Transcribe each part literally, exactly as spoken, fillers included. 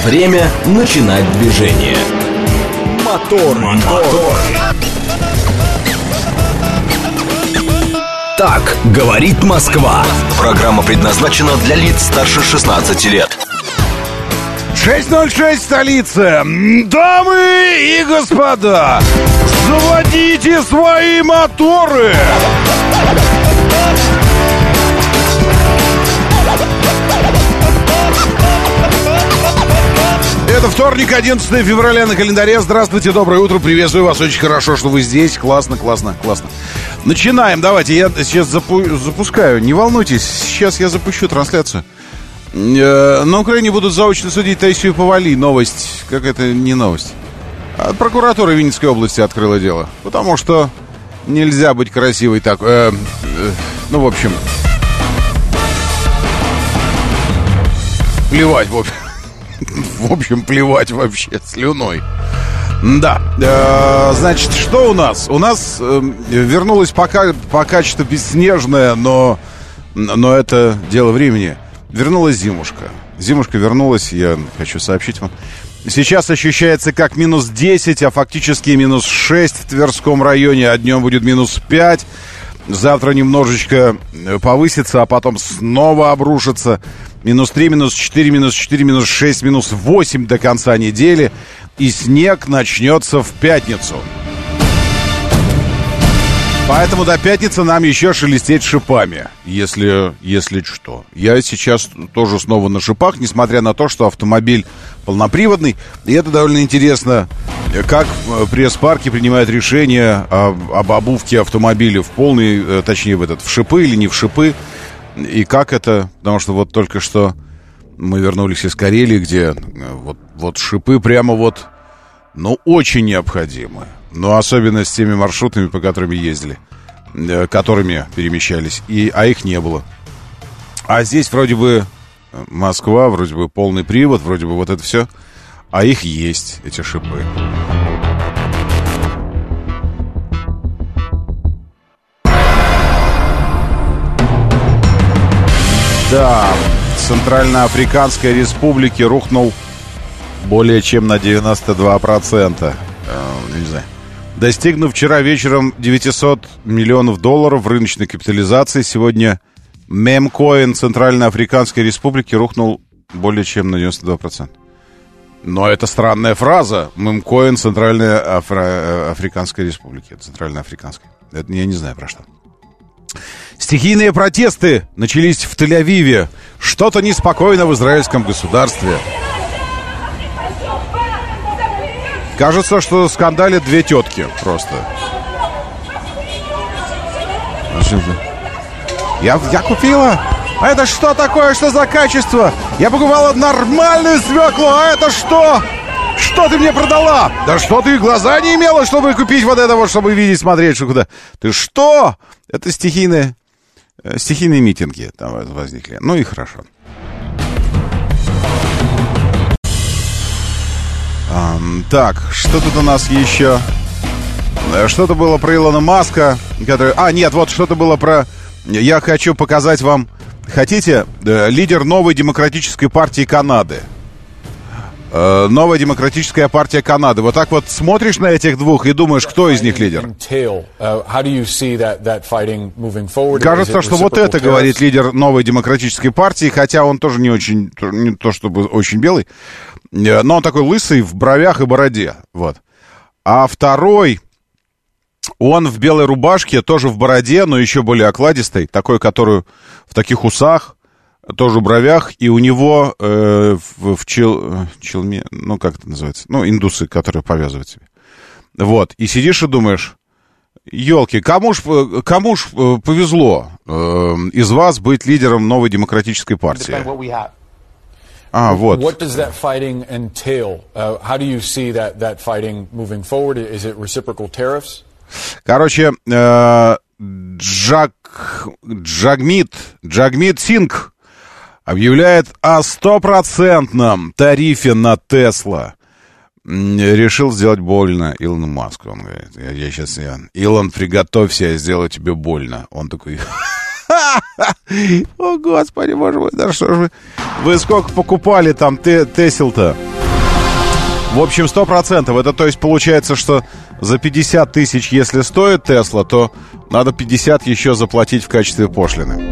Время начинать движение. Мотор, мотор. Так говорит Москва. Программа предназначена для лиц старше шестнадцати лет. шесть ноль шесть, столица. Дамы и господа, заводите свои моторы. Это вторник, одиннадцатое февраля на календаре. Здравствуйте, доброе утро, приветствую вас. Очень хорошо, что вы здесь. Классно, классно, классно. Начинаем, давайте, я сейчас запу- запускаю. Не волнуйтесь, сейчас я запущу трансляцию. э, На Украине будут заочно судить Таисию Повалий. Новость, как это не новость. А прокуратура Винницкой области открыла дело. Потому что нельзя быть красивой так. э, э, Ну, в общем, плевать, в общем. В общем, плевать вообще слюной. Да, э, значит, что у нас? У нас э, вернулась пока, пока что бесснежная, но, но это дело времени. Вернулась зимушка. Зимушка вернулась, я хочу сообщить вам. Сейчас ощущается как минус десять, а фактически минус шесть в Тверском районе, а днем будет минус пять. Завтра немножечко повысится, а потом снова обрушится. Минус три, минус четыре, минус четыре, минус шесть, минус восемь до конца недели. И снег начнется в пятницу. Поэтому до пятницы нам еще шелестеть шипами, если, если что. Я сейчас тоже снова на шипах, несмотря на то, что автомобиль полноприводный. И это довольно интересно, как пресс-парки принимают решение об, об обувке автомобиля в полный, точнее, в этот, в шипы или не в шипы. И как это, потому что вот только что мы вернулись из Карелии, где вот, вот шипы прямо вот, ну, очень необходимы. Но особенно с теми маршрутами, по которым ездили, которыми перемещались, и, а их не было. А здесь вроде бы Москва, вроде бы полный привод, вроде бы вот это все, а их есть, эти шипы. Да, в Центральноафриканской Республике рухнул более чем на девяносто два процента. Э, не знаю. Достигнув вчера вечером девятьсот миллионов долларов в рыночной капитализации, сегодня мемкоин Центральноафриканской Республики рухнул более чем на девяносто два процента. Но это странная фраза. Мемкоин Центральной Афри... Африканской Республики. Центральноафриканской. Это я не знаю про что. Стихийные протесты начались в Тель-Авиве. Что-то неспокойно в израильском государстве. Кажется, что скандалят две тетки просто. Я, я купила. А это что такое? Что за качество? Я покупала нормальную свеклу. А это что? Что ты мне продала? Да что ты глаза не имела, чтобы купить вот это вот, чтобы видеть, смотреть, что куда? Ты что? Это стихийные, стихийные митинги там возникли. Ну и хорошо. Um, так, что тут у нас еще? Что-то было про Илона Маска, который... А, нет, вот что-то было про... Я хочу показать вам... Хотите? Лидер новой демократической партии Канады. Новая демократическая партия Канады. Вот так вот смотришь на этих двух и думаешь, кто из них лидер? Кажется, что вот это говорит лидер новой демократической партии, хотя он тоже не очень, не то чтобы очень белый, но он такой лысый, в бровях и бороде. Вот. А второй, он в белой рубашке, тоже в бороде, но еще более окладистой, такой, которую в таких усах, тоже в бровях, и у него э, в, в чел, челме, ну, как это называется, ну, индусы, которые повязывают себе. Вот, и сидишь и думаешь, елки, кому ж, кому ж повезло э, из вас быть лидером новой демократической партии? А, вот. What does that fighting entail? Uh, how do you see that, that fighting moving forward? Is it reciprocal tariffs? Короче, э, Джаг, Джагмит, Джагмит Сингх объявляет о стопроцентном тарифе на Тесла. Решил сделать больно Илону Маску. Он говорит, я, я сейчас, я, Илон, приготовься, я сделаю тебе больно. Он такой, о, господи, боже мой, да что ж вы, вы сколько покупали там Тесел-то? В общем, сто процентов. Это, то есть, получается, что за пятьдесят тысяч, если стоит Тесла, то надо пятьдесят еще заплатить в качестве пошлины.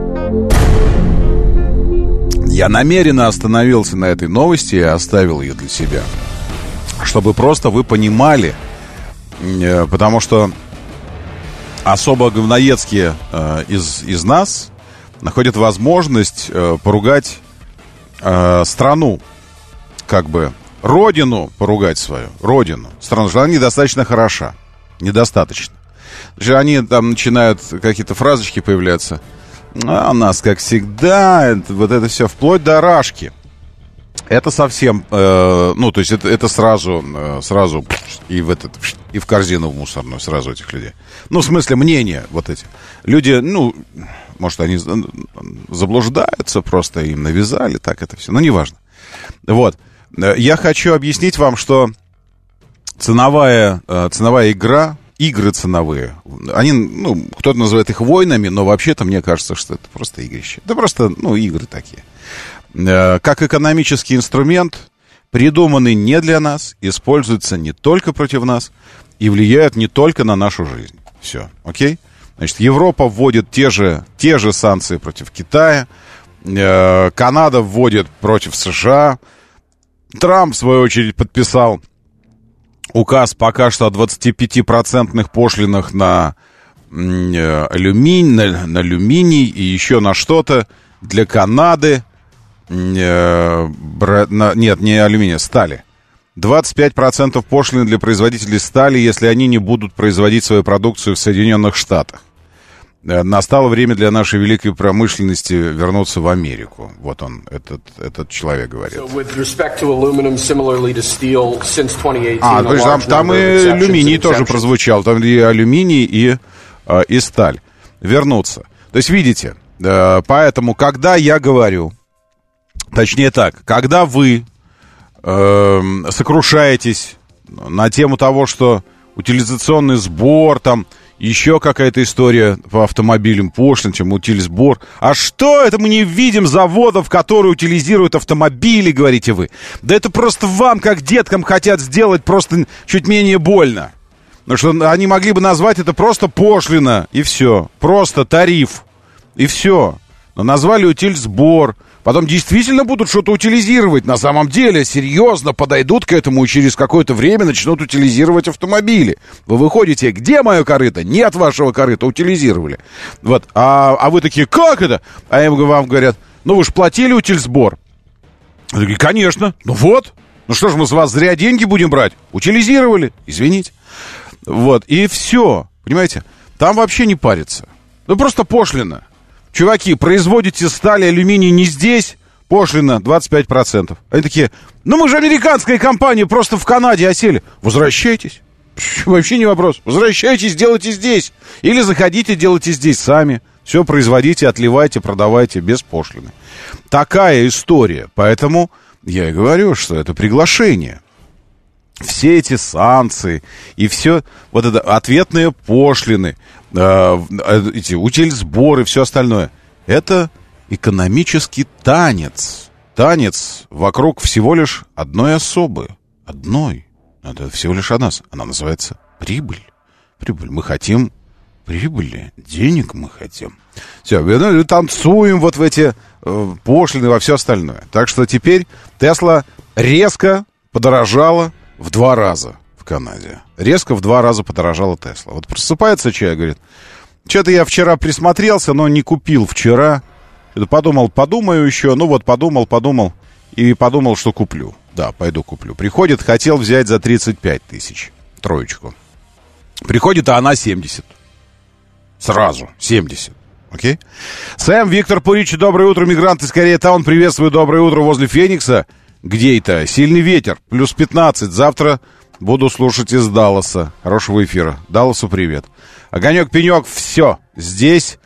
Я намеренно остановился на этой новости и оставил ее для себя, чтобы просто вы понимали, потому что особо говноедские э, из, из нас находят возможность э, поругать э, страну, как бы родину поругать свою, родину, страну, что она недостаточно хороша, недостаточно. Значит, они там начинают, какие-то фразочки появляться. А у нас, как всегда, это, вот это все, вплоть до рашки. Это совсем, э, ну, то есть это, это сразу, э, сразу и в этот, и в корзину в мусорную сразу этих людей. Ну, в смысле, мнения вот эти. Люди, ну, может, они заблуждаются, просто им навязали, так это все, но неважно. Вот. Я хочу объяснить вам, что ценовая, э, ценовая игра, игры ценовые, они, ну, кто-то называет их войнами, но вообще-то мне кажется, что это просто игрище. Это просто, ну, игры такие. Как экономический инструмент, придуманный не для нас, используется не только против нас и влияет не только на нашу жизнь. Все, окей? Значит, Европа вводит те же, те же санкции против Китая, Канада вводит против США, Трамп, в свою очередь, подписал указ пока что о двадцатипятипроцентных пошлинах на алюминий, на, на алюминий и еще на что-то для Канады. Нет, не алюминия, стали. двадцать пять процентов пошлины для производителей стали, если они не будут производить свою продукцию в Соединенных Штатах. Настало время для нашей великой промышленности вернуться в Америку. Вот он, этот, этот человек говорит. А, то есть там, там и алюминий тоже прозвучал. Там и алюминий, и, и сталь. Вернуться. То есть, видите, поэтому, когда я говорю, точнее так, когда вы э, сокрушаетесь на тему того, что утилизационный сбор, там еще какая-то история по автомобилям, пошлин, чем утилизбор. А что это мы не видим заводов, которые утилизируют автомобили, говорите вы? Да это просто вам, как деткам, хотят сделать просто чуть менее больно. Потому что они могли бы назвать это просто пошлина, и все. Просто тариф, и все. Но назвали утильсбор. Потом действительно будут что-то утилизировать. На самом деле, серьезно подойдут к этому и через какое-то время начнут утилизировать автомобили. Вы выходите, где мое корыто? Нет вашего корыта, утилизировали. Вот. А, а вы такие, как это? А им вам говорят, ну вы же платили утильсбор. Вы такие, конечно. Ну вот. Ну что ж, мы с вас зря деньги будем брать? Утилизировали. Извините. Вот. И все. Понимаете? Там вообще не парится. Ну просто пошлина. Чуваки, производите сталь и алюминий не здесь, пошлина двадцать пять процентов. Они такие, ну мы же американская компания, просто в Канаде осели. Возвращайтесь. Вообще не вопрос. Возвращайтесь, делайте здесь. Или заходите, делайте здесь сами. Все производите, отливайте, продавайте без пошлины. Такая история. Поэтому я и говорю, что это приглашение. Все эти санкции и все, вот это ответные пошлины, э, эти утильсборы и все остальное, это экономический танец. Танец вокруг всего лишь одной особы. Одной. Это всего лишь одна. Она называется прибыль. Прибыль. Мы хотим прибыли, денег мы хотим. Все, мы танцуем вот в эти э, пошлины, во все остальное. Так что теперь Тесла резко подорожала в два раза в Канаде. Резко в два раза подорожала Тесла. Вот просыпается человек, говорит, что-то я вчера присмотрелся, но не купил вчера. Подумал, подумаю еще. Ну вот подумал, подумал. И подумал, что куплю. Да, пойду куплю. Приходит, хотел взять за тридцать пять тысяч. Троечку. Приходит, а она семьдесят. Сразу. семьдесят. Окей? Сэм, Виктор Пурич, доброе утро. Мигрант из Корея-таун. Приветствую, доброе утро возле Феникса. Где это? Сильный ветер, плюс пятнадцать. Завтра буду слушать из Далласа. Хорошего эфира. Далласу привет. Огонек-пенек, все. Здесь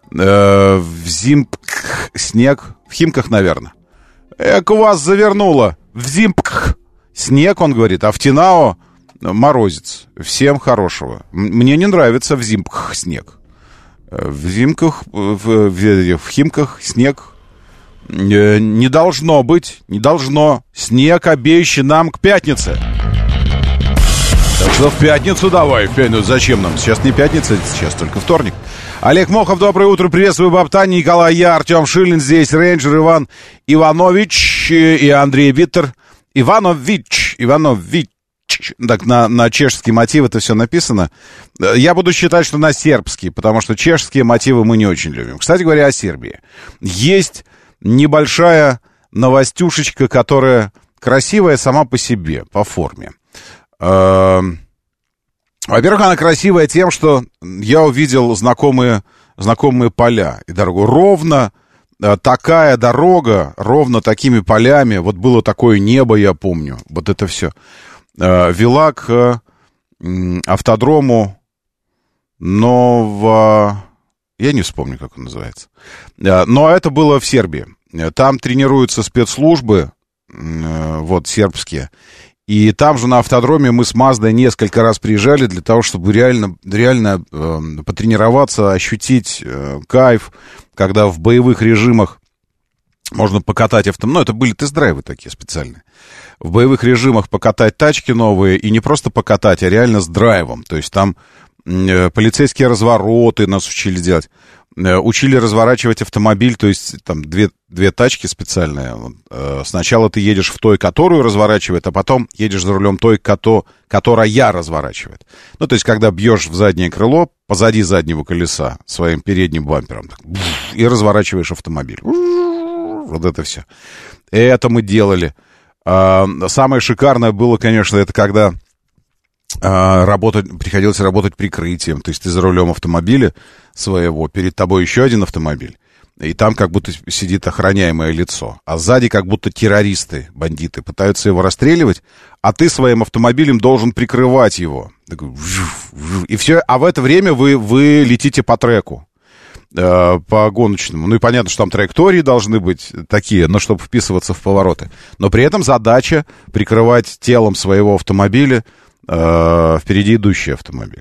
э, в Зимпх снег. В Химках, наверное. Эк, у вас завернуло. В Зимпх снег, он говорит. А в Тинао морозец. Всем хорошего. Мне не нравится в Зимпх снег. В Зимках, в, в, в Химках снег э, не должно быть, не должно. Снег обещан нам к пятнице. Так что в пятницу давай, в пятницу. Зачем нам? Сейчас не пятница, сейчас только вторник. Олег Мохов, доброе утро, приветствую Бабтань, Николай Я, Артем Шилин, здесь Рейнджер, Иван Иванович и Андрей Виттер. Иванович, Иванович. Так, на, на чешский мотив это все написано. Я буду считать, что на сербский, потому что чешские мотивы мы не очень любим. Кстати говоря, о Сербии. Есть небольшая новостюшечка, которая красивая сама по себе, по форме. Во-первых, она красивая тем, что я увидел знакомые, знакомые поля и дорогу. Ровно такая дорога, ровно такими полями, вот было такое небо, я помню, вот это все, вела к автодрому Ново... Я не вспомню, как он называется. Но это было в Сербии. Там тренируются спецслужбы, вот, сербские. И там же на автодроме мы с Маздой несколько раз приезжали для того, чтобы реально, реально э, потренироваться, ощутить э, кайф, когда в боевых режимах можно покатать автомобиль. Ну, это были тест-драйвы такие специальные. В боевых режимах покатать тачки новые, и не просто покатать, а реально с драйвом. То есть там э, полицейские развороты нас учили делать. Учили разворачивать автомобиль, то есть там две, две тачки специальные. Сначала ты едешь в той, которую разворачивает, а потом едешь за рулем той, кото, которая разворачивает. Ну, то есть, когда бьешь в заднее крыло, позади заднего колеса своим передним бампером, так, и разворачиваешь автомобиль. Вот это все. Это мы делали. Самое шикарное было, конечно, это когда работать, приходилось работать прикрытием. То есть ты за рулем автомобиля своего, перед тобой еще один автомобиль, и там как будто сидит охраняемое лицо, а сзади как будто террористы, бандиты пытаются его расстреливать, а ты своим автомобилем должен прикрывать его. И все, а в это время вы, вы летите по треку, э, по гоночному. Ну и понятно, что там траектории должны быть такие, но чтобы вписываться в повороты. Но при этом задача прикрывать телом своего автомобиля э, впереди идущий автомобиль.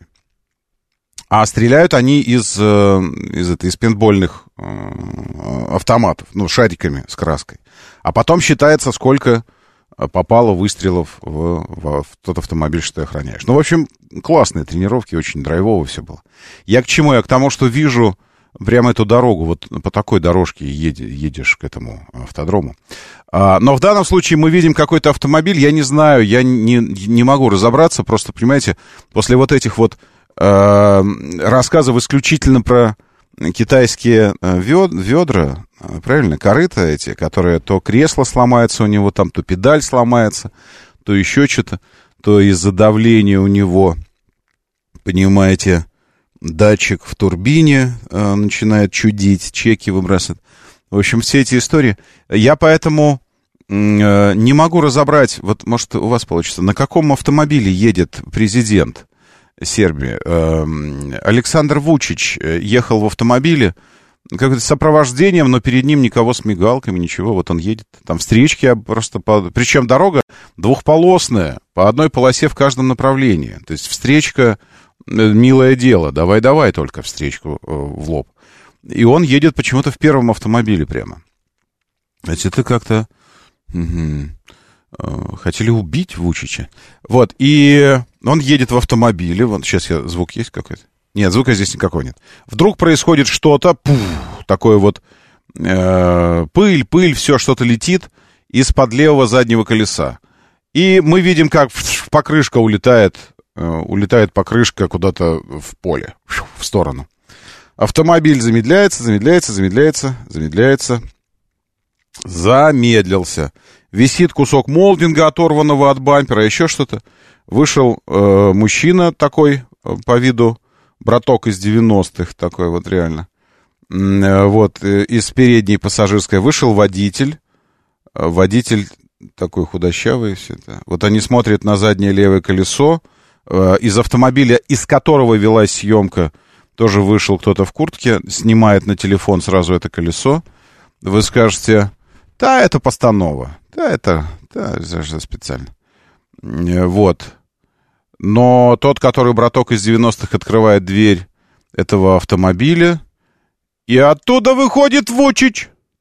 А стреляют они из, из, это, из пейнтбольных автоматов, ну, шариками с краской. А потом считается, сколько попало выстрелов в, в, в тот автомобиль, что ты охраняешь. Ну, в общем, классные тренировки, очень драйвово все было. Я к чему? Я к тому, что вижу прямо эту дорогу, вот по такой дорожке едешь, едешь к этому автодрому. А, но в данном случае мы видим какой-то автомобиль, я не знаю, я не, не могу разобраться, просто, понимаете, после вот этих вот рассказов исключительно про китайские ведра, правильно, корыта эти, которые то кресло сломается у него, там то педаль сломается, то еще что-то, то из-за давления у него, понимаете, датчик в турбине э, начинает чудить, чеки выбрасывает. В общем, все эти истории. Я поэтому э, не могу разобрать, вот, может, у вас получится, на каком автомобиле едет президент Сербии. Александр Вучич ехал в автомобиле как-то с сопровождением, но перед ним никого с мигалками, ничего. Вот он едет. Там встречки просто... По... Причем дорога двухполосная, по одной полосе в каждом направлении. То есть встречка — милое дело. Давай-давай только встречку в лоб. И он едет почему-то в первом автомобиле прямо. Значит, это как-то... Угу. Хотели убить Вучича. Вот, и... Он едет в автомобиле. Вот сейчас я... Звук есть какой-то? Нет, звука здесь никакого нет. Вдруг происходит что-то, пух, такое вот э, пыль, пыль, все, что-то летит из-под левого заднего колеса. И мы видим, как покрышка улетает, э, улетает покрышка куда-то в поле, в сторону. Автомобиль замедляется, замедляется, замедляется, замедляется. Замедлился. Висит кусок молдинга, оторванного от бампера, еще что-то. Вышел э, мужчина такой, э, по виду, браток из девяностых, такой вот реально. Э, вот, э, из передней пассажирской вышел водитель. Э, водитель такой худощавый, все это. Вот они смотрят на заднее левое колесо. Э, из автомобиля, из которого велась съемка, тоже вышел кто-то в куртке, снимает на телефон сразу это колесо. Вы скажете, да, это постанова. Да, это, да, это специально. Вот. Но тот, который браток из девяностых, открывает дверь этого автомобиля, и оттуда выходит Вучич.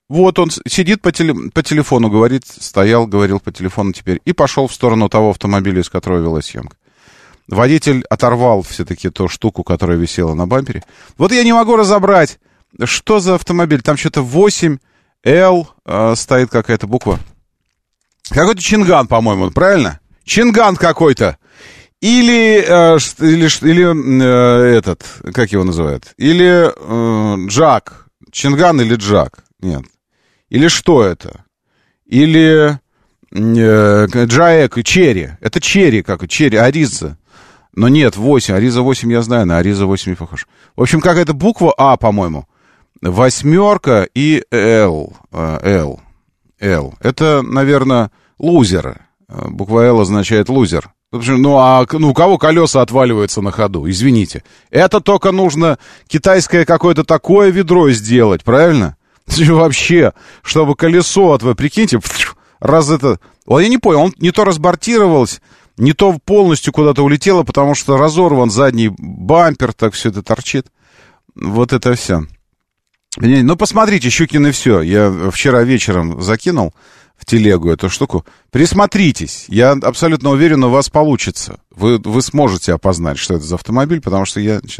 Вот он сидит по, теле, по телефону, говорит, стоял, говорил по телефону теперь, и пошел в сторону того автомобиля, из которого велась съемка. Водитель оторвал все-таки ту штуку, которая висела на бампере. Вот я не могу разобрать, что за автомобиль. Там что-то восемь эл э, стоит какая-то буква. Какой-то Чинган, по-моему, правильно? Чинган какой-то. Или, э, или, или э, этот, как его называют? Или э, Джак. Чинган или Джак? Нет. Или что это? Или э, Джаэк и Черри. Это Черри, как Черри, Ариза. Но нет, восемь. Ариза восемь я знаю, на Ариза восемь не похож. В общем, какая-то буква А, по-моему. Восьмерка и Л. Л. Л. Это, наверное, лузер. Буква Л означает лузер. Ну, а ну, у кого колеса отваливаются на ходу? Извините. Это только нужно китайское какое-то такое ведро сделать, правильно? Вообще, чтобы колесо от вы, прикиньте, раз это... Вот я не понял, он не то разбортировалось, не то полностью куда-то улетело, потому что разорван задний бампер, так все это торчит. Вот это все. Ну, посмотрите, Щукин и все. Я вчера вечером закинул в телегу эту штуку. Присмотритесь. Я абсолютно уверен, у вас получится. Вы, вы сможете опознать, что это за автомобиль, потому что я... Значит,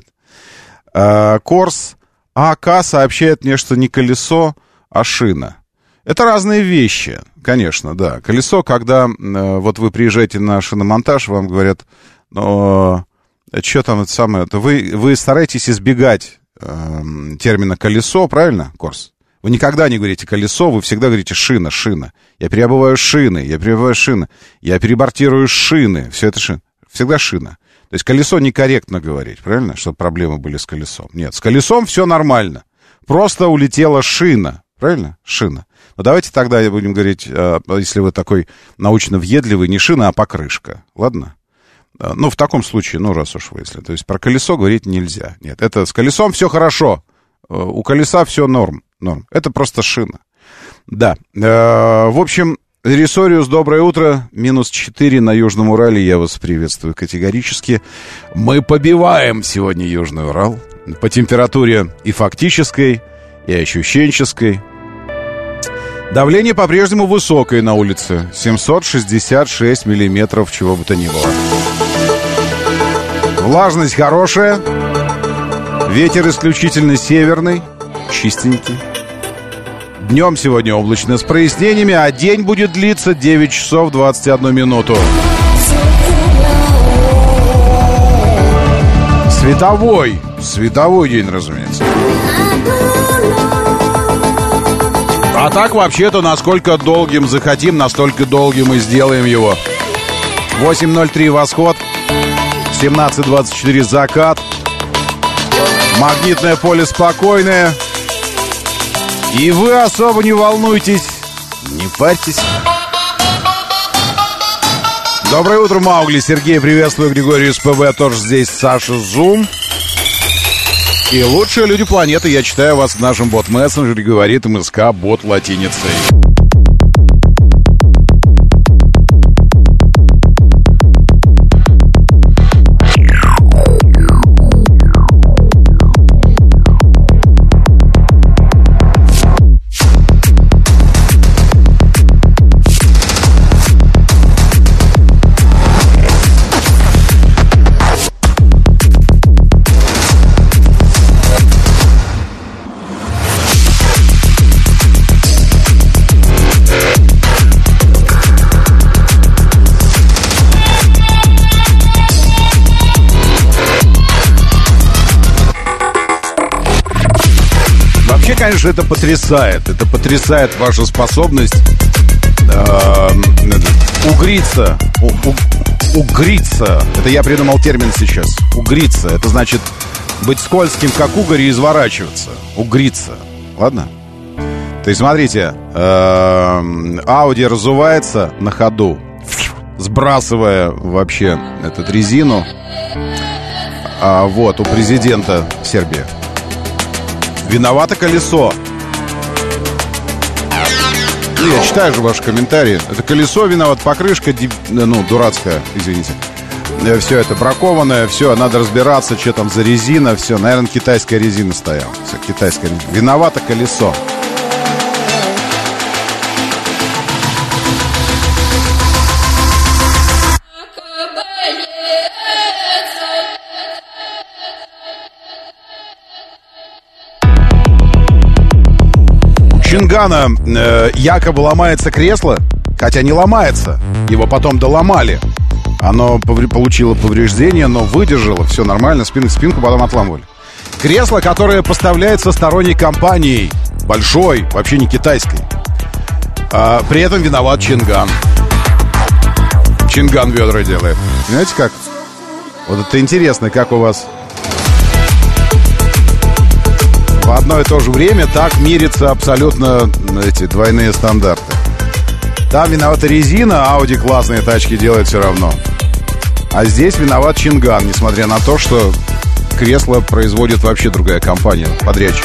Корс АК сообщает мне, что не колесо, а шина. Это разные вещи, конечно, да. Колесо, когда э, вот вы приезжаете на шиномонтаж, вам говорят, ну, что там это самое, это вы, вы стараетесь избегать э, термина колесо, правильно, Корс? Вы никогда не говорите колесо, вы всегда говорите шина, шина. Я переобуваю шины, я переобуваю шины, я перебортирую шины, все это шина. Всегда шина. То есть колесо некорректно говорить, правильно, чтобы проблемы были с колесом. Нет, с колесом все нормально. Просто улетела шина, правильно? Шина. Но давайте тогда будем говорить, если вы такой научно въедливый, не шина, а покрышка. Ладно? Ну, в таком случае, ну, раз уж вы, если... То есть про колесо говорить нельзя. Нет, это с колесом все хорошо. У колеса все норм. норм. Это просто шина. Да. В общем... Рисориус, доброе утро. Минус четыре на Южном Урале. Я вас приветствую категорически. Мы побиваем сегодня Южный Урал. По температуре и фактической, и ощущенческой. Давление по-прежнему высокое на улице. семьсот шестьдесят шесть миллиметров, чего бы то ни было. Влажность хорошая. Ветер исключительно северный. Чистенький. Днем сегодня облачно с прояснениями, а день будет длиться девять часов двадцать одну минуту. Световой. Световой день, разумеется. А так, вообще-то, насколько долгим захотим, настолько долгим и сделаем его. восемь ноль три восход, семнадцать двадцать четыре закат. Магнитное поле спокойное. И вы особо не волнуйтесь, не парьтесь. Доброе утро, Маугли. Сергей, приветствую. Григорий СПБ тоже здесь. Саша Зум. И лучшие люди планеты. Я читаю вас в нашем бот-мессенджере. Говорит МСК бот латиницей. Конечно, это потрясает. Это потрясает ваша способность э, угриться. У, у, угриться. Это я придумал термин сейчас. Угриться. Это значит быть скользким, как угорь, и изворачиваться. Угриться. Ладно? То есть, смотрите, э, Audi разувается на ходу, сбрасывая вообще эту резину. А вот у президента Сербии. Виновато колесо. Ну, я читаю же ваши комментарии. Это колесо виноват, покрышка, ну, дурацкая, извините. Все это бракованное, все, надо разбираться, что там за резина, все. Наверное, китайская резина стояла. Все, китайская резина. Виновато колесо. Чингана э, якобы ломается кресло, хотя не ломается. Его потом доломали. Оно повр- получило повреждение, но выдержало. Все нормально, спинку, спинку потом отламывали. Кресло, которое поставляется сторонней компанией. Большой, вообще не китайской. А, при этом виноват Чинган. Чинган ведра делает. Знаете как? Вот это интересно, как у вас в одно и то же время так мирятся абсолютно эти двойные стандарты. Там виновата резина, Audi классные тачки делает все равно. А здесь виноват Чинган, несмотря на то, что кресло производит вообще другая компания, подрядчик.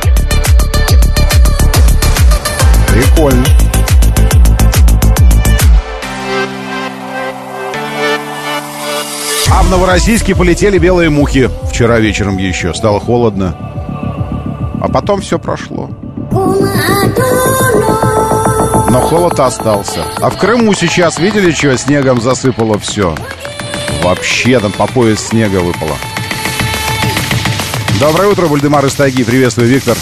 Прикольно. А в Новороссийске полетели белые мухи. Вчера вечером еще. Стало холодно. А потом все прошло. Но холод остался. А в Крыму сейчас, видели, что снегом засыпало все? Вообще там по пояс снега выпало. Доброе утро, Бульдемар из тайги. Приветствую, Виктор.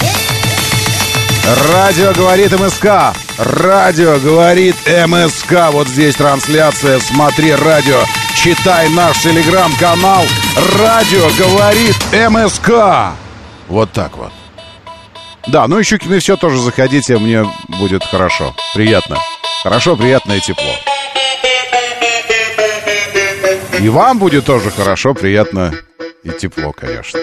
Радио говорит МСК. Радио говорит МСК. Вот здесь трансляция. Смотри радио. Читай наш телеграм-канал. Радио говорит МСК. Вот так вот. Да, ну и Щукин и все тоже заходите. Мне будет хорошо. Приятно. Хорошо, приятно и тепло. И вам будет тоже хорошо, приятно и тепло, конечно.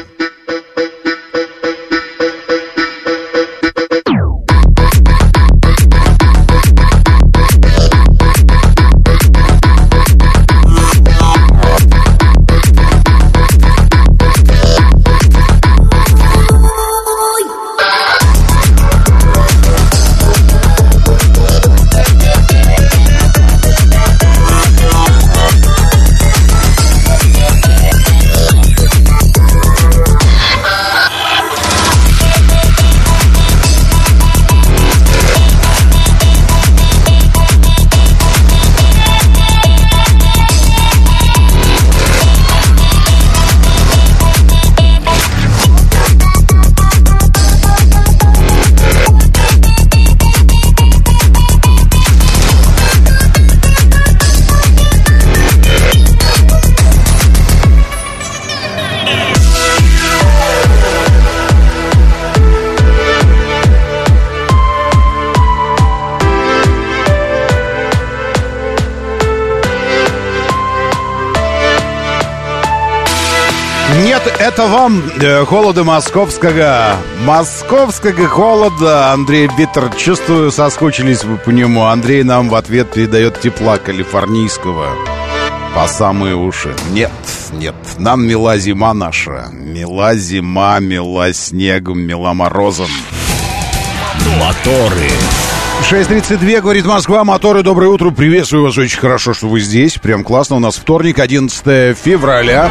Это вам э, холода московского. Московского холода. Андрей Биттер, чувствую, соскучились вы по нему. Андрей нам в ответ передает тепла калифорнийского по самые уши. Нет, нет, нам мила зима наша. Мила зима, мила снегом, мила морозом. Моторы. шесть тридцать два, говорит Москва, моторы, доброе утро. Приветствую вас, очень хорошо, что вы здесь. Прям классно, у нас вторник, одиннадцатое февраля.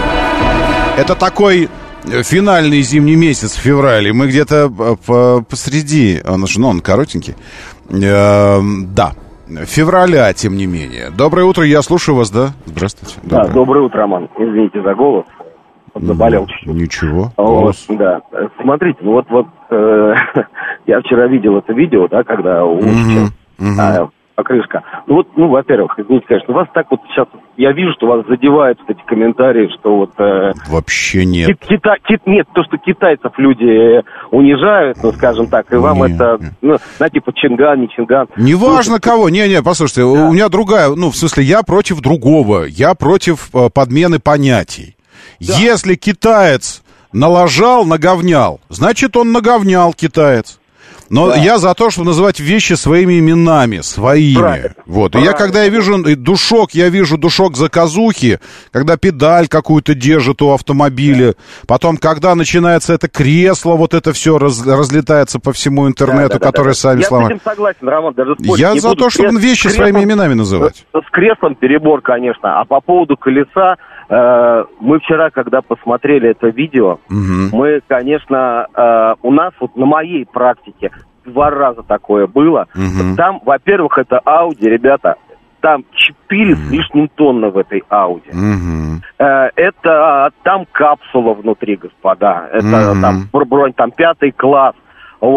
Это такой финальный зимний месяц в феврале. Мы где-то посреди, он же, ну, он коротенький. Э, да, февраля, тем не менее. Доброе утро, я слушаю вас, да? Здравствуйте. Доброе. Да, доброе утро, Роман. Извините за голос. Заболел чуть-чуть. Ничего. Вот, да. Смотрите, ну вот, вот э, я вчера видел это видео, да, когда у mm-hmm. Mm-hmm. А, покрышка. Ну вот, ну, во-первых, извините, конечно, вас так вот сейчас, я вижу, что вас задевают вот эти комментарии, что вот... Э, Вообще нет. Кит, кита, кит, нет, то, что китайцев люди унижают, ну, скажем так, и вам нет, это, нет. ну, знаете, типа Чинган, не Чинган. Неважно кого, не-не, послушайте, да. У меня другая, ну, в смысле, я против другого, я против э, подмены понятий. Да. Если китаец налажал, наговнял, значит, он наговнял, китаец. Но да. я за то, чтобы называть вещи своими именами, своими. Правильно. Вот. Правильно. И я, когда я вижу душок, я вижу душок заказухи, когда педаль какую-то держит у автомобиля, да. потом, когда начинается это кресло, вот это все раз, разлетается по всему интернету, да, да, которое да, да. сами сломают. Я с этим согласен, Роман, даже спорить Я не за буду. то, чтобы вещи креслом, своими именами называть. С креслом перебор, конечно. А по поводу колеса, э, мы вчера, когда посмотрели это видео, угу. мы, конечно, э, у нас вот на моей практике два раза такое было. Угу. Там, во-первых, это Audi, ребята, там четыре угу. с лишним тонны в этой Audi. Угу. Э, это там капсула внутри, господа. Это угу. там бронь, там пятый класс. Вот.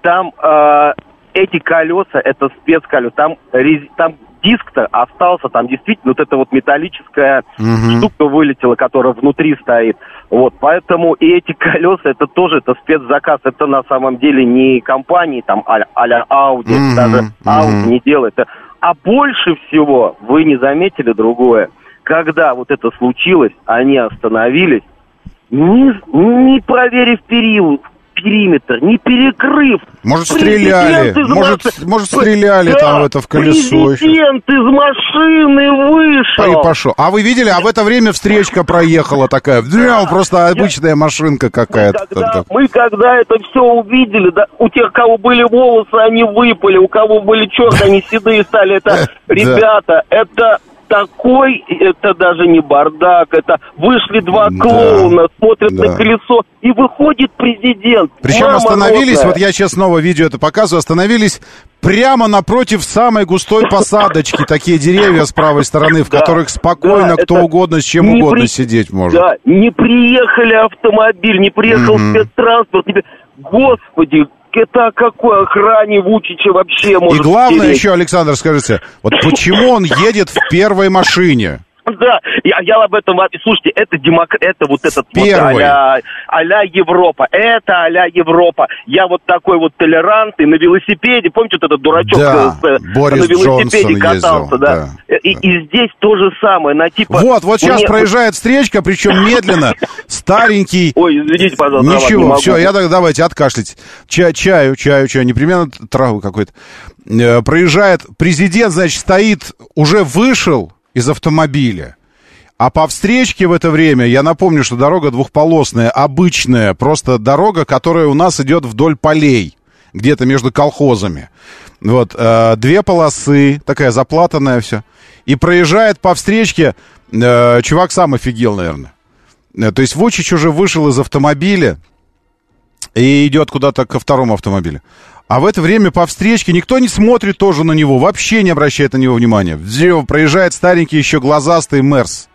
там э, эти колеса, это спецколеса, там, рез... там диск-то остался, там действительно вот эта вот металлическая угу. штука вылетела, которая внутри стоит. Вот, поэтому и эти колеса, это тоже, это спецзаказ, это на самом деле не компании, там, а-ля, а-ля Audi, mm-hmm. даже Audi mm-hmm. не делает. А больше всего, вы не заметили другое, когда вот это случилось, они остановились, не, не проверив период, периметр, не перекрыв. Может, стреляли, может, маш... может, стреляли да, там это в колесо. Президент из машины вышел. И пошел. А вы видели, а в это время встречка проехала такая, да, просто обычная Я... машинка какая-то. Мы когда, мы когда это все увидели, да, у тех, у кого были волосы, они выпали, у кого были черные, они седые стали. Это, ребята, это... Такой, это даже не бардак, это вышли два да, клоуна, смотрят да. на колесо, и выходит президент. Причем остановились, родная. Вот я сейчас снова видео это показываю, остановились прямо напротив самой густой посадочки, такие деревья с правой стороны, в да, которых спокойно да, кто угодно, с чем угодно при... сидеть может. Да, не приехали автомобиль, не приехал mm-hmm. спецтранспорт, не... Господи, это о какой охране Вучича вообще может И главное стереть? Еще, Александр, скажите, вот почему он едет в первой машине? Да, я, я об этом... Слушайте, это демок... это вот этот вот а-ля, а-ля Европа. Это а-ля Европа. Я вот такой вот толерантный на велосипеде. Помните, вот этот дурачок да, с, Борис на велосипеде Джонсон катался, ездил, да? да, и, да. и здесь то же самое. На, типа, вот, вот сейчас мне... проезжает встречка, причем медленно, старенький. Ой, извините, пожалуйста. Ничего, все, я так, давайте, откашляйте. Чай, чаю, чаю, чаю, непременно травы какой-то. Э, проезжает президент, значит, стоит, уже вышел из автомобиля. А по встречке в это время, я напомню, что дорога двухполосная, обычная, просто дорога, которая у нас идет вдоль полей, где-то между колхозами. Вот, э, две полосы, такая заплатанная все. И проезжает по встречке, э, чувак сам офигел, наверное. Э, то есть Вучич уже вышел из автомобиля и идет куда-то ко второму автомобилю. А в это время по встречке никто не смотрит тоже на него, вообще не обращает на него внимания. Проезжает старенький еще глазастый Мерс.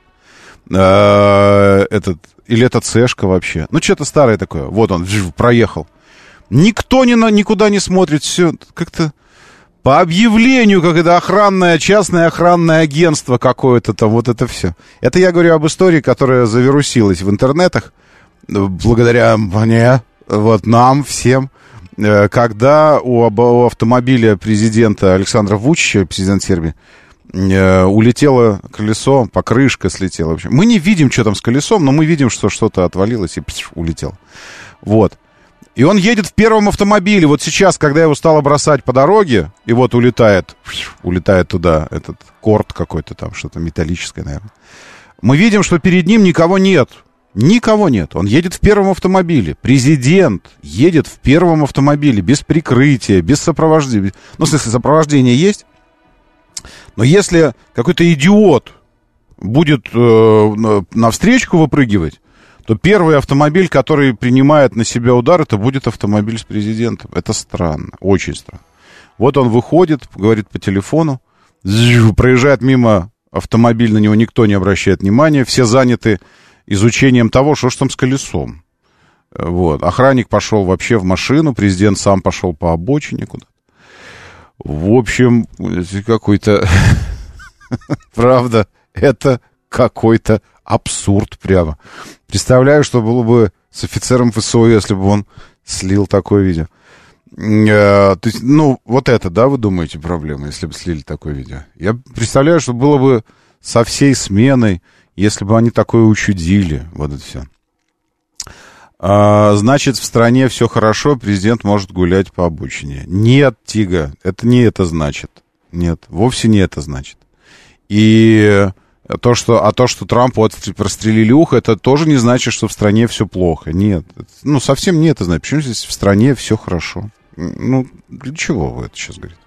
Этот, или это цешка вообще. Ну, что-то старое такое. Вот он, проехал. Никто ни на, никуда не смотрит. Все как-то по объявлению, как это охранное, частное охранное агентство какое-то там. Вот это все. Это я говорю об истории, которая завирусилась в интернетах. Благодаря мне, вот нам всем. Когда у, у автомобиля президента Александра Вучича, президент Сербии, улетело колесо, покрышка слетела. В общем, мы не видим, что там с колесом, но мы видим, что что-то отвалилось и пш, улетело. Вот. И он едет в первом автомобиле. Вот сейчас, когда его стало бросать по дороге, и вот улетает, пш, улетает туда этот корд какой-то там, что-то металлическое, наверное. Мы видим, что перед ним никого нет. Никого нет. Он едет в первом автомобиле. Президент едет в первом автомобиле без прикрытия, без сопровождения. Ну, в смысле, сопровождение есть. Но если какой-то идиот будет э, на встречку выпрыгивать, то первый автомобиль, который принимает на себя удар, это будет автомобиль с президентом. Это странно, очень странно. Вот он выходит, говорит по телефону, проезжает мимо автомобиль, на него никто не обращает внимания, все заняты изучением того, что ж там с колесом. Вот. Охранник пошел вообще в машину, президент сам пошел по обочине куда-то. В общем, какой-то... Правда, это какой-то абсурд прямо. Представляю, что было бы с офицером ФСО, если бы он слил такое видео. То есть, ну, вот это, да, вы думаете, проблема, если бы слили такое видео? Я представляю, что было бы со всей сменой, если бы они такое учудили. Вот это все. А, значит, в стране все хорошо, президент может гулять по обочине. Нет, Тига, это не это значит. Нет, вовсе не это значит. И то, что, а то, что Трампу прострелили ухо, это тоже не значит, что в стране все плохо. Нет, ну, совсем не это значит. Почему здесь в стране все хорошо? Ну, для чего вы это сейчас говорите?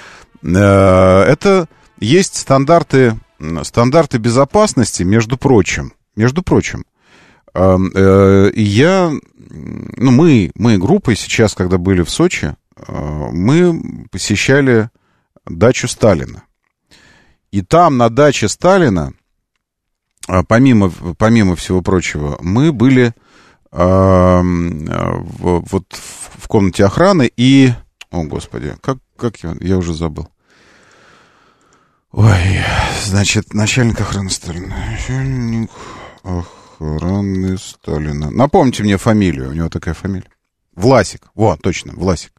Это есть стандарты, стандарты безопасности, между прочим. Между прочим. И я, ну, мы, мы группой сейчас, когда были в Сочи, мы посещали дачу Сталина. И там, на даче Сталина, помимо, помимо всего прочего, мы были э, в, вот в комнате охраны, и... О, Господи, как, как я, я уже забыл. Ой, значит, начальник охраны Сталина. Начальник охраны Сталина. Напомните мне фамилию, у него такая фамилия. Власик, вот, точно, Власик.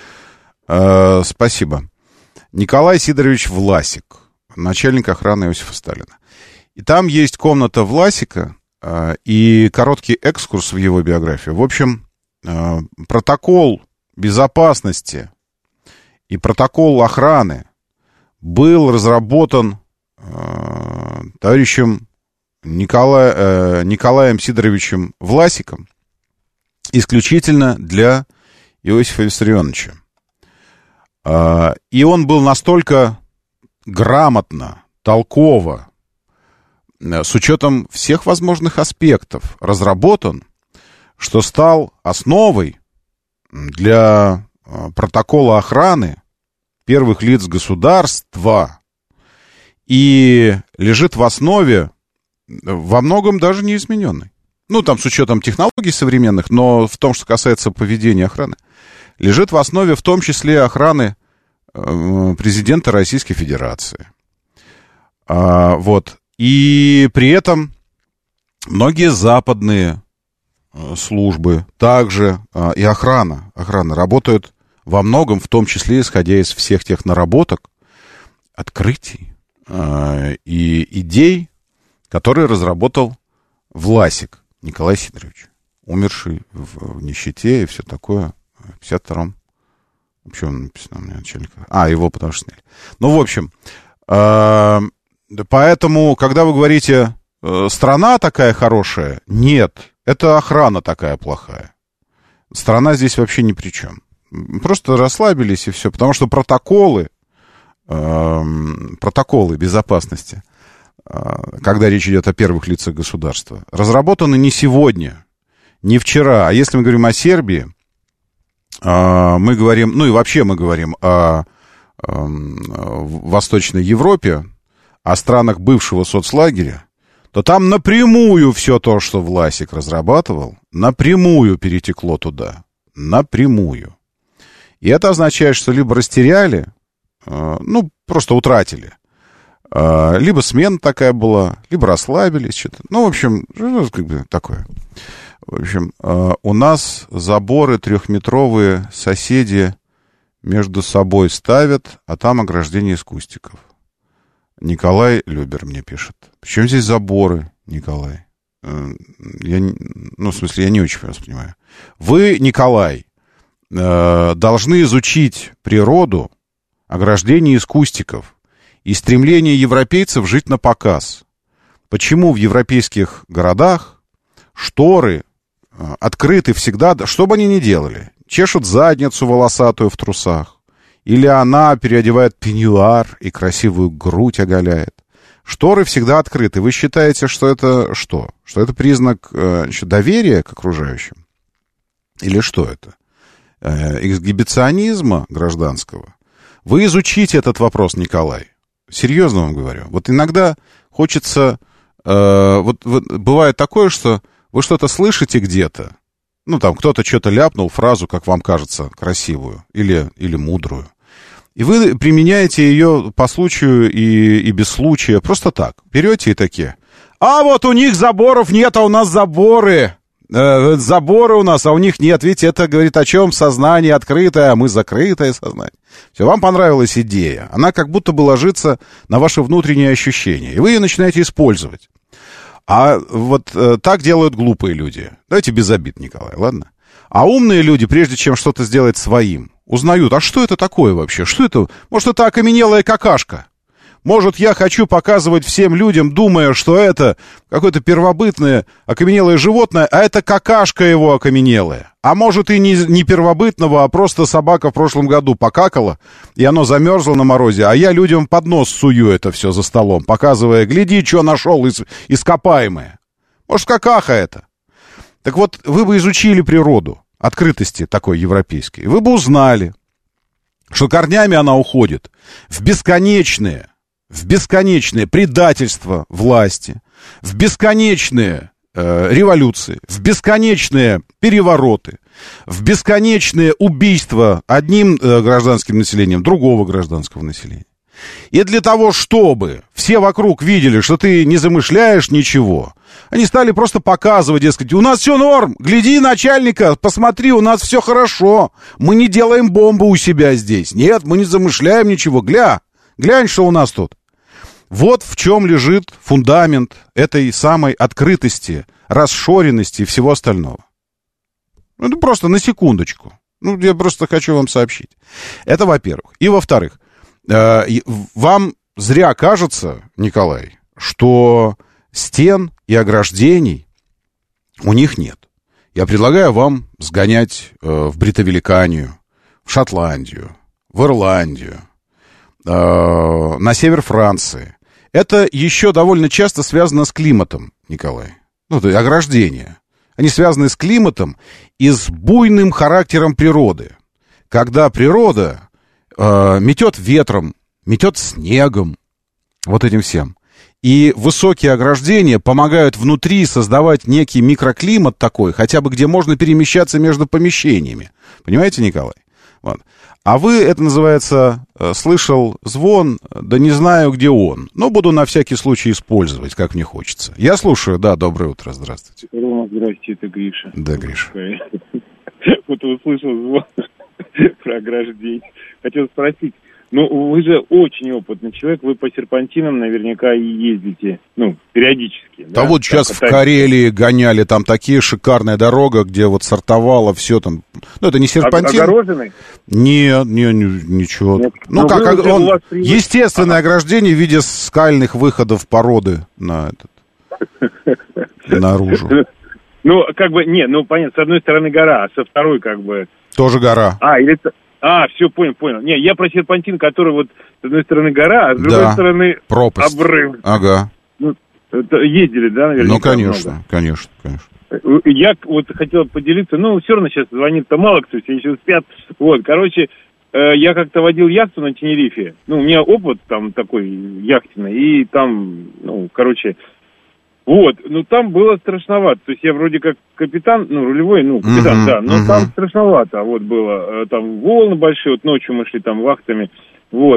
Э, спасибо. Николай Сидорович Власик, начальник охраны Иосифа Сталина. И там есть комната Власика э, и короткий экскурс в его биографию. В общем, э, протокол безопасности и протокол охраны был разработан э, товарищем Николай, э, Николаем Сидоровичем Власиком исключительно для Иосифа Виссарионовича. Э, и он был настолько грамотно, толково, э, с учетом всех возможных аспектов разработан, что стал основой для э, протокола охраны первых лиц государства и лежит в основе во многом даже не измененной. Ну, там, с учетом технологий современных, но в том, что касается поведения охраны, лежит в основе в том числе охраны э, президента Российской Федерации. А, вот. И при этом многие западные э, службы также э, и охрана, охрана работают во многом, в том числе, исходя из всех тех наработок, открытий э, и идей, которые разработал Власик Николай Сидорович, умерший в, в нищете и все такое в пятьдесят втором. Вообще он написано у меня начальника. А, его потому что сняли. Ну, в общем, э, поэтому, когда вы говорите, э, страна такая хорошая, нет, это охрана такая плохая. Страна здесь вообще ни при чем. Просто расслабились и все, потому что протоколы, э, протоколы безопасности, э, когда речь идет о первых лицах государства, разработаны не сегодня, не вчера. А если мы говорим о Сербии, э, мы говорим, ну и вообще мы говорим о э, Восточной Европе, о странах бывшего соцлагеря, то там напрямую все то, что Власик разрабатывал, напрямую перетекло туда, напрямую. И это означает, что либо растеряли, э, ну, просто утратили, э, либо смена такая была, либо расслабились, что-то. Ну, в общем, ну, как бы такое. В общем, э, у нас заборы трехметровые соседи между собой ставят, а там ограждение из кустиков. Николай Любер мне пишет. Причем здесь заборы, Николай? Э, я, ну, в смысле, я не очень вас понимаю. Вы, Николай, должны изучить природу, ограждение из кустиков и стремление европейцев жить на показ. Почему в европейских городах шторы открыты всегда, что бы они ни делали, чешут задницу волосатую в трусах, или она переодевает пеньюар и красивую грудь оголяет. Шторы всегда открыты. Вы считаете, что это что? Что это признак значит, доверия к окружающим? Или что это? Эксгибиционизма гражданского. Вы изучите этот вопрос, Николай. Серьезно вам говорю. Вот иногда хочется... Э, вот, вот бывает такое, что вы что-то слышите где-то, ну, там, кто-то что-то ляпнул, фразу, как вам кажется, красивую или, или мудрую, и вы применяете ее по случаю и, и без случая, просто так. Берете и такие. А вот у них заборов нет, а у нас заборы... Заборы у нас, а у них нет. Видите, это говорит о чем? Сознание открытое, а мы закрытое сознание. Все, вам понравилась идея. Она как будто бы ложится на ваши внутренние ощущения. И вы ее начинаете использовать. А вот э, так делают глупые люди. Давайте без обид, Николай, ладно? А умные люди, прежде чем что-то сделать своим, узнают, а что это такое вообще? Что это? Может, это окаменелая какашка? Может, я хочу показывать всем людям, думая, что это какое-то первобытное окаменелое животное, а это какашка его окаменелая. А может, и не, не первобытного, а просто собака в прошлом году покакала, и оно замерзло на морозе, а я людям под нос сую это все за столом, показывая, гляди, что нашел из, ископаемое. Может, какаха это? Так вот, вы бы изучили природу открытости такой европейской, вы бы узнали, что корнями она уходит в бесконечные, в бесконечное предательство власти, в бесконечное э, революции, в бесконечные перевороты, в бесконечные убийства одним э, гражданским населением, другого гражданского населения. И для того, чтобы все вокруг видели, что ты не замышляешь ничего, они стали просто показывать, дескать, у нас все норм, гляди начальника, посмотри, у нас все хорошо, мы не делаем бомбу у себя здесь, нет, мы не замышляем ничего, гля, глянь, что у нас тут. Вот в чем лежит фундамент этой самой открытости, расшоренности и всего остального. Ну, это просто на секундочку. Ну, я просто хочу вам сообщить. Это во-первых. И во-вторых, э, вам зря кажется, Николай, что стен и ограждений у них нет. Я предлагаю вам сгонять э, в Бритовеликанию, в Шотландию, в Ирландию, э, на север Франции. Это еще довольно часто связано с климатом, Николай. Ну, то есть ограждения. Они связаны с климатом и с буйным характером природы. Когда природа э, метет ветром, метет снегом, вот этим всем. И высокие ограждения помогают внутри создавать некий микроклимат такой, хотя бы где можно перемещаться между помещениями. Понимаете, Николай? Вот. А вы, это называется, слышал звон, да не знаю, где он. Но буду на всякий случай использовать, как мне хочется. Я слушаю, да, доброе утро, здравствуйте. Рома, здрасте, это Гриша. Да, Гриша. Вот услышал звон про ограждение. Хотел спросить, ну, вы же очень опытный человек, вы по серпантинам наверняка и ездите, ну, периодически. Да, да вот сейчас так, в Карелии гоняли, там такие шикарная дорога, где вот сортовало все там. Ну, это не серпантин. Огороженный? Нет, не, не, ничего. Нет. Ну, Но как, вы, он, привык... естественное ага. ограждение в виде скальных выходов породы на этот, наружу. Ну, как бы, не, ну, понятно, с одной стороны гора, а со второй, как бы... Тоже гора. А, или... А, все, понял, понял. Не, я про серпантин, который вот с одной стороны гора, а с другой да. стороны пропасть. Обрыв. Ага. Ну, ездили, да, наверное? Ну, конечно, много. конечно, конечно. Я вот хотел поделиться, ну, все равно сейчас звонит-то мало кто, все еще спят. Вот, короче, э, я как-то водил яхту на Тенерифе. Ну, у меня опыт там такой яхтенный, и там, ну, короче... Вот, ну там было страшновато. То есть я вроде как капитан, ну, рулевой, ну, капитан, uh-huh, да, но uh-huh. там страшновато, вот было. Там волны большие, вот ночью мы шли там вахтами, вот.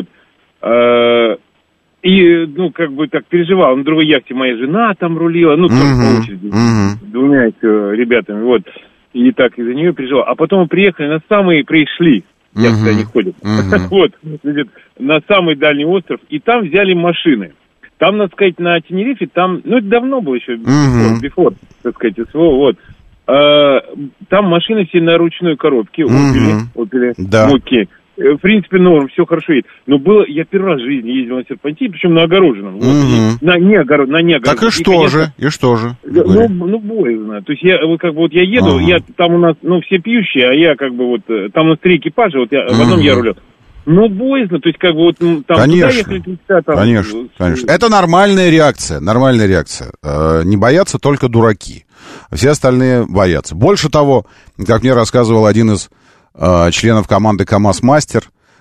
И, ну, как бы так переживал. На другой яхте моя жена там рулила, ну, там uh-huh, по очереди, uh-huh. двумя еще ребятами, вот. И так из-за нее переживал. А потом мы приехали на самый, пришли, я uh-huh, туда не ходил, uh-huh. вот, значит, на самый дальний остров, и там взяли машины. Там, надо сказать, на Тенерифе, там, ну, это давно было еще, before, before, так сказать, СВО, вот. А, там машины все на ручной коробке, Opel, Opel, да. Mokka. В принципе, норм, все хорошо едет. Но было, я первый раз в жизни ездил на серпантине, причем на огороженном. Вот, и, на неогороженном, на неогороженном. Так и, и что конечно, же, и что же? Ну, ну, боязно. То есть я, вот как бы, вот я еду, ага. я, там у нас, ну, все пьющие, а я, как бы, вот, там у нас три экипажа, вот я, в одном я рулил. Ну, боязно, то есть, как бы, вот, там, конечно, туда ехали, туда, там... Конечно, конечно. Это нормальная реакция, нормальная реакция. Э, не боятся только дураки. Все остальные боятся. Больше того, как мне рассказывал один из э, членов команды КамАЗ-Мастер,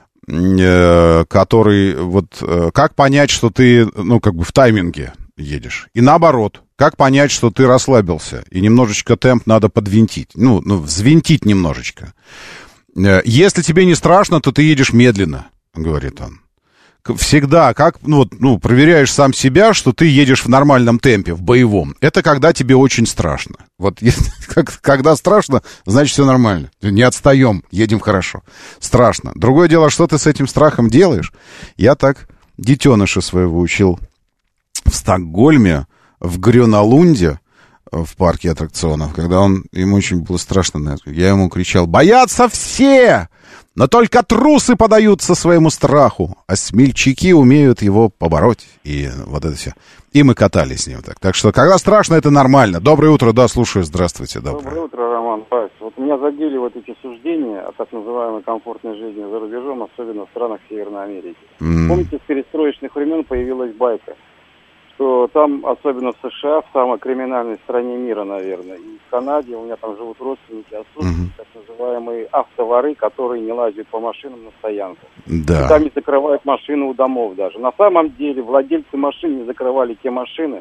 э, который, вот, э, как понять, что ты, ну, как бы, в тайминге едешь. И наоборот, как понять, что ты расслабился, и немножечко темп надо подвинтить, ну, ну взвинтить немножечко. Если тебе не страшно, то ты едешь медленно, говорит он. Всегда, как, ну, вот, ну, проверяешь сам себя, что ты едешь в нормальном темпе, в боевом. Это когда тебе очень страшно. Вот когда страшно, значит, все нормально. Не отстаем, едем хорошо. Страшно. Другое дело, что ты с этим страхом делаешь. Я так детеныша своего учил в Стокгольме, в Грёналунде, в парке аттракционов, когда он, ему очень было страшно, я ему кричал: боятся все, но только трусы поддаются своему страху, а смельчаки умеют его побороть, и вот это все. И мы катались с ним так. Так что, когда страшно, это нормально. Доброе утро, да, слушаю, здравствуйте. Доброе, доброе утро, Роман. Вот меня задели вот эти суждения о так называемой комфортной жизни за рубежом, особенно в странах Северной Америки. Mm. Помните, с перестроечных времен появилась байка, что там, особенно в США, в самой криминальной стране мира, наверное, и в Канаде, у меня там живут родственники, отсутствуют mm-hmm. так называемые автоворы, которые не лазят по машинам на стоянку. Да. И там не закрывают машины у домов даже. На самом деле владельцы машин не закрывали те машины,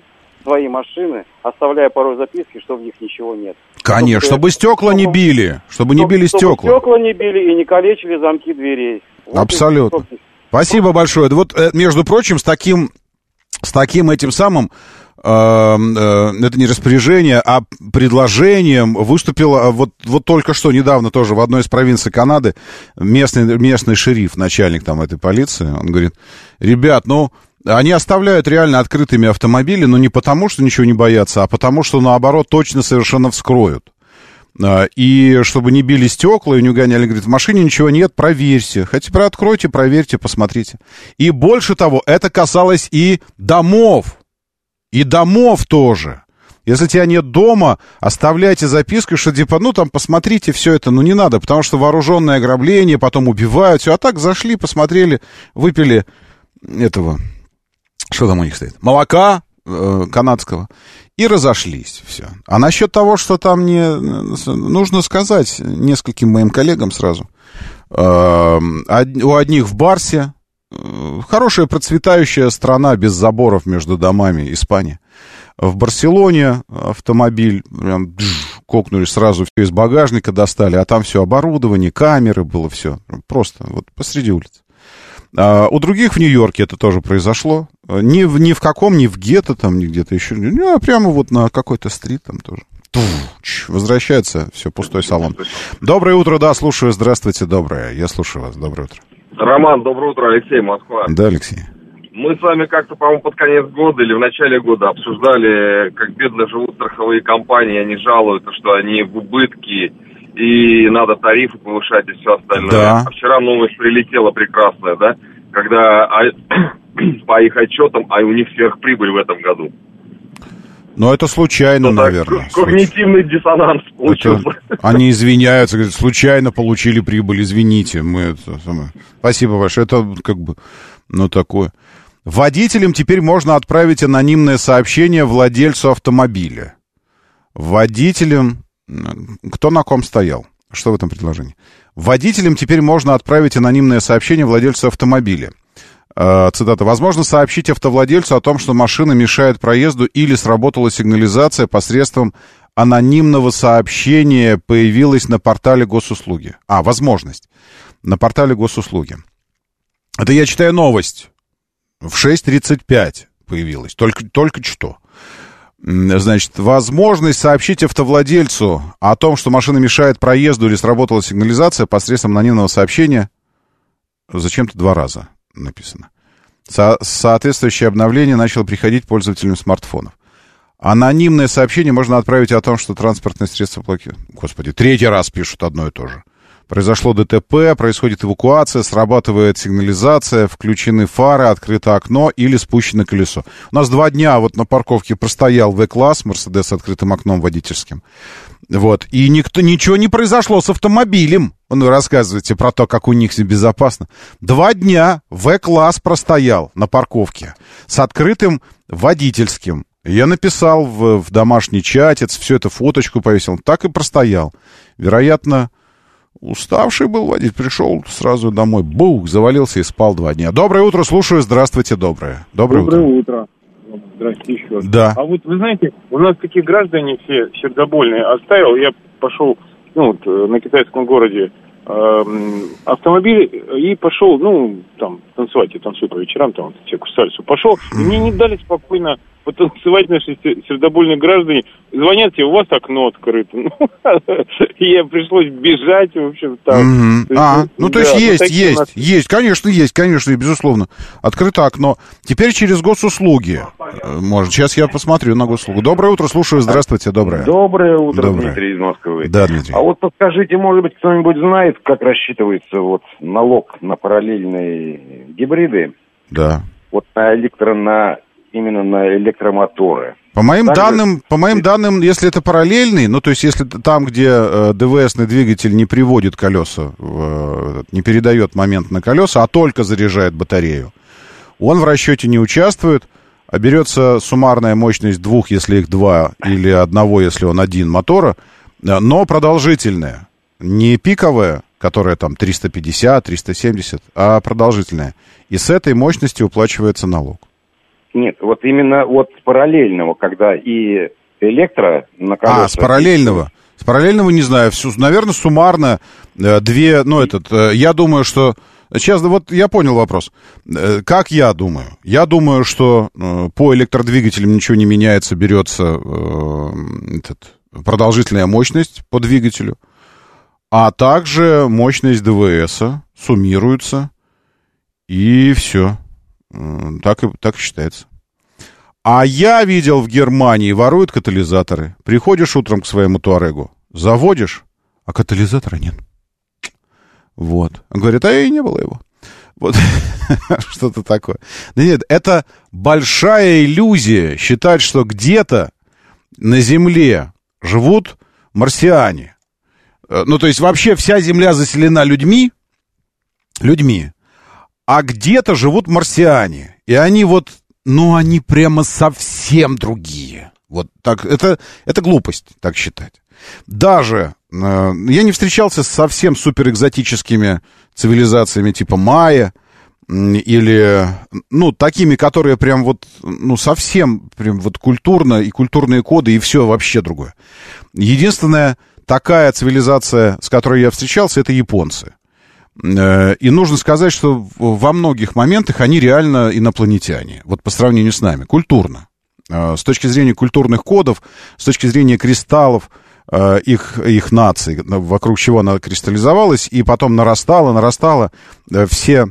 свои машины, оставляя порой записки, что в них ничего нет. Конечно, чтобы, чтобы стекла не били, чтобы, чтобы не били чтобы стекла. Чтобы стекла не били и не калечили замки дверей. Вот. Абсолютно. И... Спасибо большое. Вот, между прочим, с таким, с таким этим самым, э, э, это не распоряжение, а предложением выступил вот, вот только что, недавно тоже в одной из провинций Канады местный, местный шериф, начальник там этой полиции, он говорит, ребят, ну, они оставляют реально открытыми автомобили, но не потому, что ничего не боятся, а потому, что, наоборот, точно совершенно вскроют. И чтобы не били стекла и не угоняли, говорит, в машине ничего нет, проверьте. Хотите, откройте, проверьте, посмотрите. И больше того, это касалось и домов. И домов тоже. Если тебя нет дома, оставляйте записку, что типа, ну там посмотрите все это, ну не надо, потому что вооруженное ограбление, потом убивают, все. А так зашли, посмотрели, выпили этого, что там у них стоит, молока э, канадского. И разошлись, все. А насчет того, что там не... Нужно сказать нескольким моим коллегам сразу. У одних в Барсе. Хорошая процветающая страна без заборов между домами, Испания. В Барселоне автомобиль, прям дж, кокнули сразу, все из багажника достали, а там все оборудование, камеры было все. Просто вот посреди улицы. А у других в Нью-Йорке это тоже произошло. Ни в, ни в каком, ни в гетто, там, ни где-то еще. Ну, а прямо вот на какой-то стрит там тоже. Туч, возвращается, все, пустой салон. Доброе утро, да, слушаю. Здравствуйте, доброе. Я слушаю вас. Доброе утро. Роман, доброе утро. Алексей, Москва. Да, Алексей. Мы с вами как-то, по-моему, под конец года или в начале года обсуждали, как бедно живут страховые компании. Они жалуются, что они в убытке, и надо тарифы повышать и все остальное. Да. А вчера новость прилетела прекрасная, да, когда а, по их отчетам, а у них сверхприбыль в этом году. Ну, это случайно, ну, наверное. Когнитивный Случ... диссонанс получился. Это... Они извиняются, говорят, случайно получили прибыль, извините. Мы это... Спасибо большое. Это как бы, ну, такое. Водителям теперь можно отправить анонимное сообщение владельцу автомобиля. Водителям... Кто на ком стоял? Что в этом предложении? Водителям теперь можно отправить анонимное сообщение владельцу автомобиля. Э, цитата. «Возможно сообщить автовладельцу о том, что машина мешает проезду или сработала сигнализация посредством анонимного сообщения, появилась на портале госуслуги». А, возможность. На портале госуслуги. Это я читаю новость. В шесть тридцать пять появилась. Только, только что. Значит, возможность сообщить автовладельцу о том, что машина мешает проезду или сработала сигнализация посредством анонимного сообщения. Зачем-то два раза написано. Со- соответствующее обновление начало приходить пользователям смартфонов. Анонимное сообщение можно отправить о том, что транспортное средство блокирует. Господи, третий раз пишут одно и то же. Произошло ДТП, происходит эвакуация, срабатывает сигнализация, включены фары, открыто окно или спущено колесо. У нас два дня вот на парковке простоял В-класс, Мерседес с открытым окном водительским. Вот. И никто, ничего не произошло с автомобилем. Вы рассказываете про то, как у них безопасно. Два дня В-класс простоял на парковке с открытым водительским. Я написал в, в домашний чатец, все это фоточку повесил. Так и простоял. Вероятно... Уставший был водитель, пришел сразу домой, бух, завалился и спал два дня. Доброе утро, слушаю, здравствуйте, доброе. Доброе, доброе утро. утро. Здравствуйте еще раз. Да. А вот вы знаете, у нас такие граждане все сердобольные. Оставил, я пошел, ну, вот, на китайском городе э, автомобиль и пошел, ну, там, танцевать, я танцую по вечерам, там, вот, всякую сальсу. Пошел, и мне не дали спокойно потанцевать наши сердобольные граждане. Звонят тебе, у вас окно открыто. И я пришлось бежать, в общем, там. Mm-hmm. А, ну то есть есть, есть, есть, конечно, есть, конечно, и безусловно. Открыто окно. Теперь через госуслуги. Может, сейчас я посмотрю на госуслугу. Доброе утро, слушаю, здравствуйте, доброе. Доброе утро, доброе. Дмитрий из Москвы. Да, Дмитрий. А вот подскажите, может быть, кто-нибудь знает, как рассчитывается вот налог на параллельные гибриды? Да. Вот на электро, на именно на электромоторы. По моим Также... данным, по моим данным, если это параллельный, ну, то есть, если там, где э, ДВСный двигатель не приводит колеса, э, не передает момент на колеса, а только заряжает батарею, он в расчете не участвует, а берется суммарная мощность двух, если их два, или одного, если он один мотора, но продолжительная, не пиковая, которая там триста пятьдесят, триста семьдесят, а продолжительная. И с этой мощности уплачивается налог. Нет, вот именно от параллельного, когда и электро на колесах... А, с параллельного. С параллельного не знаю. Все, наверное, суммарно э, две... Ну, этот... Э, я думаю, что... Сейчас, вот я понял вопрос. Э, как я думаю? Я думаю, что э, по электродвигателям ничего не меняется, берется э, этот, продолжительная мощность по двигателю, а также мощность ДВСа суммируется, и все. Э, так, и, так и считается. А я видел в Германии, воруют катализаторы. Приходишь утром к своему Туарегу, заводишь, а катализатора нет. Вот. Он говорит, а и не было его. Вот. Что-то такое. Да нет, это большая иллюзия считать, что где-то на Земле живут марсиане. Ну, то есть вообще вся Земля заселена людьми, людьми, а где-то живут марсиане. И они вот... Ну, они прямо совсем другие. Вот так, это, это глупость, так считать. Даже э, я не встречался с совсем суперэкзотическими цивилизациями типа майя, э, или, ну, такими, которые прям вот, ну, совсем прям вот культурно, и культурные коды, и все вообще другое. Единственная такая цивилизация, с которой я встречался, это японцы. И нужно сказать, что во многих моментах они реально инопланетяне, вот по сравнению с нами, культурно. С точки зрения культурных кодов, с точки зрения кристаллов их, их наций, вокруг чего она кристаллизовалась, и потом нарастала, нарастала все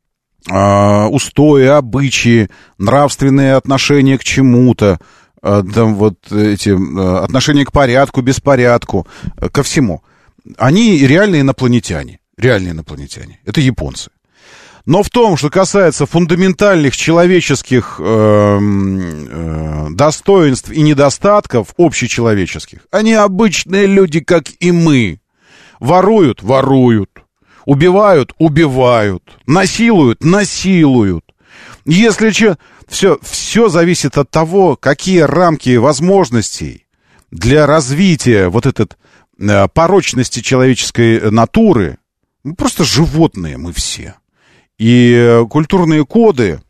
устои, обычаи, нравственные отношения к чему-то, там вот эти отношения к порядку, беспорядку, ко всему. Они реально инопланетяне. Реальные инопланетяне. Это японцы. Но в том, что касается фундаментальных человеческих э, э, достоинств и недостатков общечеловеческих, они обычные люди, как и мы. Воруют — воруют. Убивают — убивают. Насилуют — насилуют. Если че, все, все зависит от того, какие рамки возможностей для развития вот этой э, порочности человеческой натуры. Мы просто животные мы все. И культурные коды,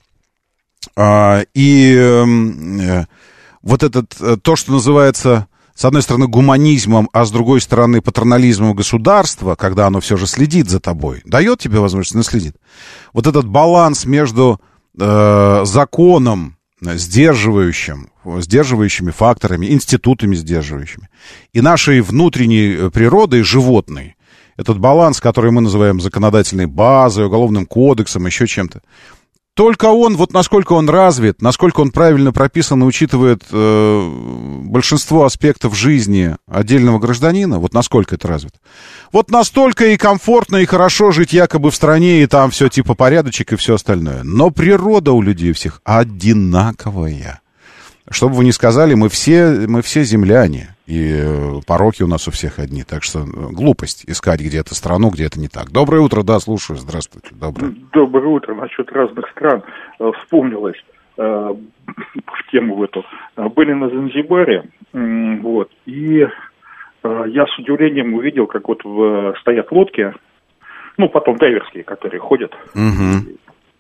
а, и а, вот этот, то, что называется, с одной стороны, гуманизмом, а с другой стороны, патернализмом государства, когда оно все же следит за тобой, дает тебе возможность, но следит. Вот этот баланс между а, законом, сдерживающим, сдерживающими факторами, институтами сдерживающими, и нашей внутренней природой животной, этот баланс, который мы называем законодательной базой, уголовным кодексом, еще чем-то. Только он, вот насколько он развит, насколько он правильно прописан и учитывает э, большинство аспектов жизни отдельного гражданина, вот насколько это развито, вот настолько и комфортно, и хорошо жить якобы в стране, и там все типа порядочек и все остальное. Но природа у людей всех одинаковая. Что бы вы ни сказали, мы все, мы все земляне, и пороки у нас у всех одни, так что глупость искать где-то страну, где это не так. Доброе утро, да, слушаю, здравствуйте. Доброе, Доброе утро. Насчет разных стран э, вспомнилось э, в тему в эту. Были на Занзибаре, э, вот, и э, я с удивлением увидел, как вот в, стоят лодки, ну, потом дайверские, которые ходят, угу.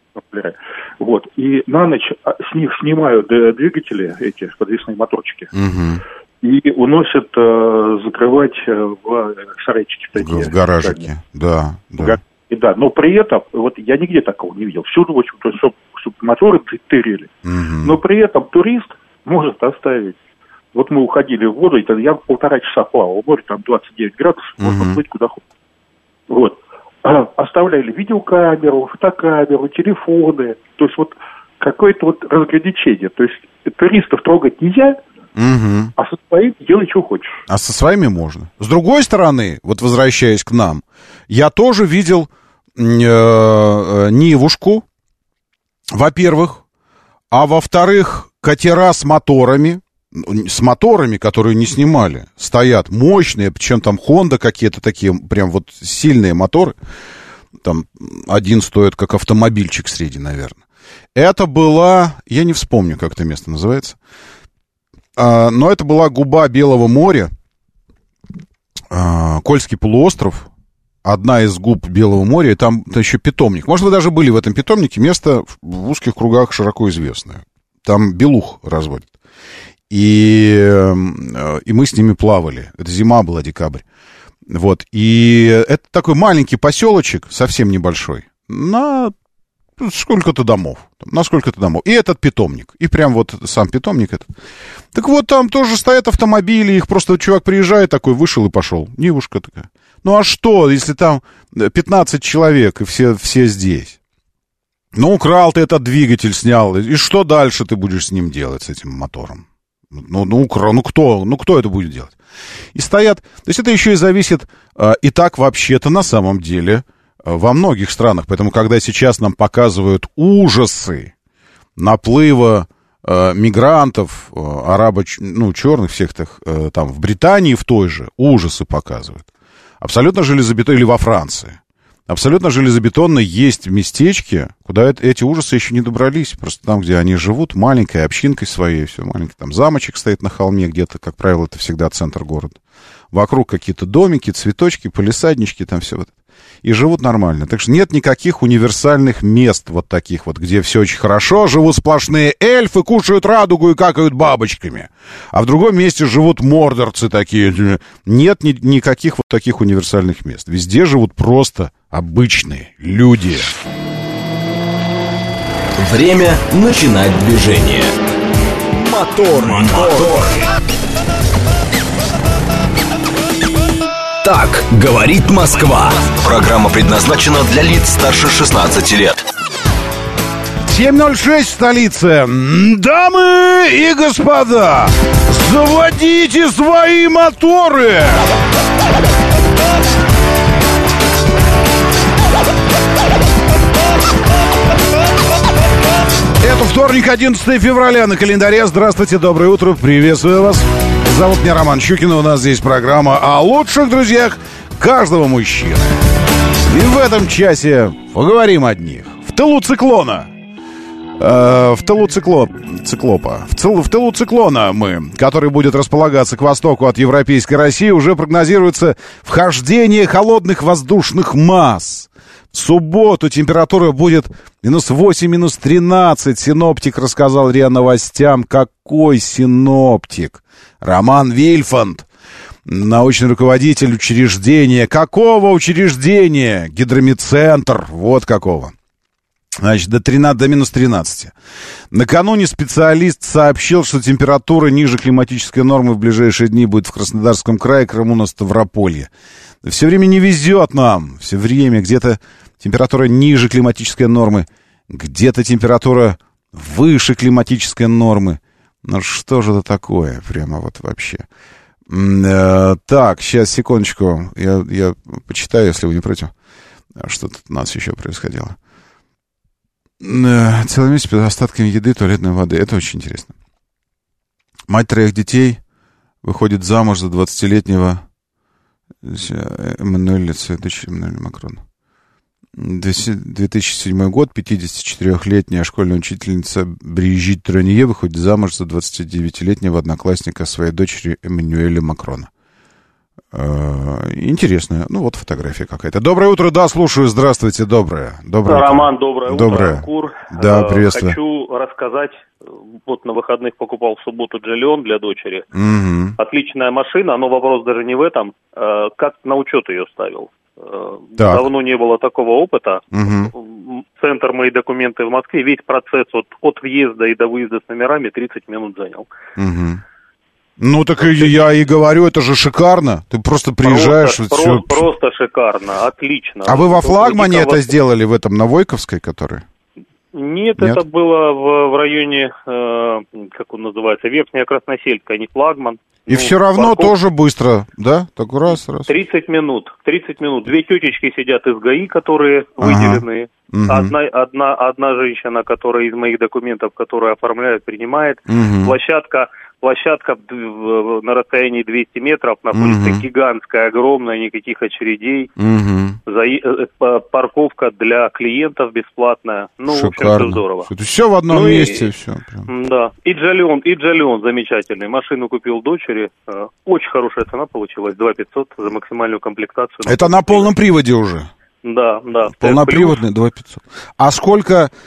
Вот, и на ночь с них снимают двигатели, эти подвесные моторчики, угу. и уносят э, закрывать в сарайчики. В, в гаражики, да, да. И да, но при этом, вот я нигде такого не видел, всюду, в общем-то, чтобы, чтобы моторы тырили, угу. но при этом турист может оставить. Вот мы уходили в воду, и тогда я полтора часа плавал в море, там двадцать девять градусов, угу. можно плыть куда хочешь. Вот. Оставляли видеокамеру, фотокамеру, телефоны. То есть вот какое-то вот разграничение. То есть туристов трогать нельзя, угу. а со своими делай, что хочешь. А со своими можно. С другой стороны, вот возвращаясь к нам, я тоже видел э, Нивушку, во-первых, а во-вторых, катера с моторами, с моторами, которые не снимали, стоят мощные, причем там Honda какие-то такие, прям вот сильные моторы, там один стоит как автомобильчик среди, наверное. Это была, я не вспомню, как это место называется, а, но это была губа Белого моря, а, Кольский полуостров, одна из губ Белого моря, и там еще питомник. Может, вы даже были в этом питомнике, место в узких кругах широко известное. Там белух разводят. И, и мы с ними плавали. Это зима была, декабрь. Вот. И это такой маленький поселочек, совсем небольшой, на сколько-то домов. На сколько-то домов. И этот питомник. И прям вот сам питомник этот. Так вот, там тоже стоят автомобили, их просто чувак приезжает такой, вышел и пошел. Девушка такая. Ну а что, если там пятнадцать человек, и все, все здесь? Ну, украл ты этот двигатель, снял. И что дальше ты будешь с ним делать, с этим мотором? Ну, ну, ну кто? Ну, кто это будет делать? И стоят... То есть это еще и зависит... Э, и так вообще-то на самом деле э, во многих странах. Поэтому, когда сейчас нам показывают ужасы наплыва э, мигрантов, э, арабо... ну, черных всех так, э, там, в Британии в той же ужасы показывают. Абсолютно железобетонно... Или во Франции. Абсолютно железобетонно есть местечки, куда эти ужасы еще не добрались. Просто там, где они живут, маленькой общинкой своей, все маленький. Там замочек стоит на холме где-то, как правило, это всегда центр города. Вокруг какие-то домики, цветочки, палисаднички, там все вот это. И живут нормально. Так что нет никаких универсальных мест вот таких вот, где все очень хорошо, живут сплошные эльфы, кушают радугу и какают бабочками. А в другом месте живут мордорцы такие. Нет ни- никаких вот таких универсальных мест. Везде живут просто обычные люди. Время начинать движение. Мотор, мотор. Так говорит Москва. Программа предназначена для лиц старше шестнадцати лет. семь ноль шесть в столице. Дамы и господа, заводите свои моторы. Это вторник, одиннадцатое февраля на календаре. Здравствуйте, доброе утро, приветствую вас. Зовут меня Роман Щукин, у нас здесь программа о лучших друзьях каждого мужчины. И в этом часе поговорим о них. В тылу циклона. Э, в тылу цикло... циклопа. В, цил... в тылу циклона мы, который будет располагаться к востоку от европейской России, уже прогнозируется вхождение холодных воздушных масс. В субботу температура будет минус восемь, минус тринадцать. Синоптик рассказал РИА Новостям. Какой синоптик? Роман Вильфанд, научный руководитель учреждения. Какого учреждения? Гидромедцентр. Вот какого. Значит, до, тринадцати, до минус тринадцати. Накануне специалист сообщил, что температура ниже климатической нормы в ближайшие дни будет в Краснодарском крае, Крыму, на Ставрополье. Все время не везет нам. Все время где-то температура ниже климатической нормы, где-то температура выше климатической нормы. Ну что же это такое? Прямо вот вообще. Э, так, сейчас, секундочку. Я, я почитаю, если вы не против, что тут у нас еще происходило. Э, целый месяц под остатками еды, туалетной воды. Это очень интересно. Мать троих детей выходит замуж за двадцатилетнего Эммануэля, дочь Эммануэля Макрона. две тысячи седьмой год, пятидесятичетырёхлетняя школьная учительница Брижит Тронье выходит замуж за двадцатидевятилетнего одноклассника своей дочери Эммануэля Макрона. Интересно. Ну, вот фотография какая-то. Доброе утро, да, слушаю. Здравствуйте, доброе. Доброе Роман, доброе утро. Доброе. Кур. Да, приветствую. Хочу рассказать. Вот на выходных покупал в субботу Джелион для дочери. Угу. Отличная машина, но вопрос даже не в этом. Как на учет ее ставил? Так. Давно не было такого опыта. Угу. Центр «Мои документы» в Москве. Весь процесс от, от въезда и до выезда с номерами тридцать минут занял. Угу. Ну, так и я и говорю, это же шикарно. Ты просто приезжаешь... Просто, вот про, все... просто шикарно, отлично. А вы во флагмане Никого... это сделали, в этом, на Войковской, который? Нет, Нет? это было в, в районе, э, как он называется, Верхняя Красносельская, не флагман. И ну, все равно парков... тоже быстро, да? Так раз, раз. тридцать минут, тридцать минут. Две тетечки сидят из ГАИ, которые выделены. Угу. Одна, одна, одна женщина, которая из моих документов, которая оформляет, принимает. Угу. Площадка, площадка на расстоянии двести метров находится, угу. гигантская, огромная, никаких очередей. Угу. За, парковка для клиентов бесплатная. Ну, шикарно. В общем, все здорово. Это все в одном ну месте, и, все. Прям. Да. И Джолион, и Джолион замечательный. Машину купил дочери. Очень хорошая цена получилась. два пятьсот за максимальную комплектацию. Это на полном приводе уже? Да, да. Полноприводный два пятьсот. А сколько,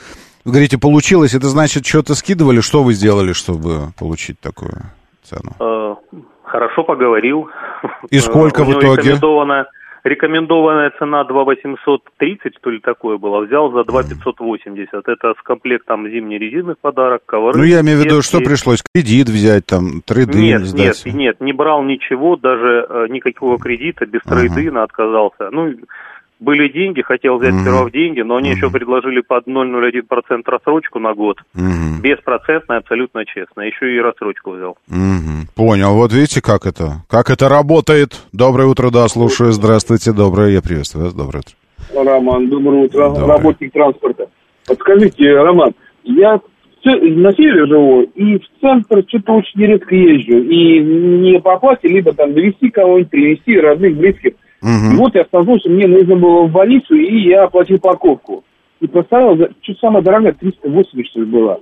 Вы говорите, получилось, это значит, что-то скидывали? Что вы сделали, чтобы получить такую цену? Э, хорошо поговорил. И сколько э, в итоге? Рекомендованная, рекомендованная цена два восемьсот тридцать, что ли, такое было. Взял за два пятьсот восемьдесят. Это с комплектом зимней резины в подарок, ковры. Ну, я имею в виду, что пришлось? Кредит взять, там, трейдин Нет, сдать? нет, нет, не брал ничего, даже э, никакого кредита, без ага. трейдина отказался. Ну, были деньги, хотел взять угу. сперва в деньги, но они угу. еще предложили под ноль целых ноль один процента рассрочку на год. Угу. Беспроцентная, абсолютно честно. Еще и рассрочку взял. Угу. Понял. Вот видите, как это? Как это работает? Доброе утро, да, слушаю. Здравствуйте, доброе. Я приветствую вас. Доброе утро. Роман, доброе утро. Доброе. Работник транспорта. Подскажите, Роман, я на севере живу, и в центр что-то очень редко езжу. И не по оплате, либо там довести кого-нибудь, привезти родных, близких. Угу. И вот я столкнулся, мне нужно было в больницу, и я оплатил парковку. И проставил, что самое дорогое, триста восемьдесят, что ли, была.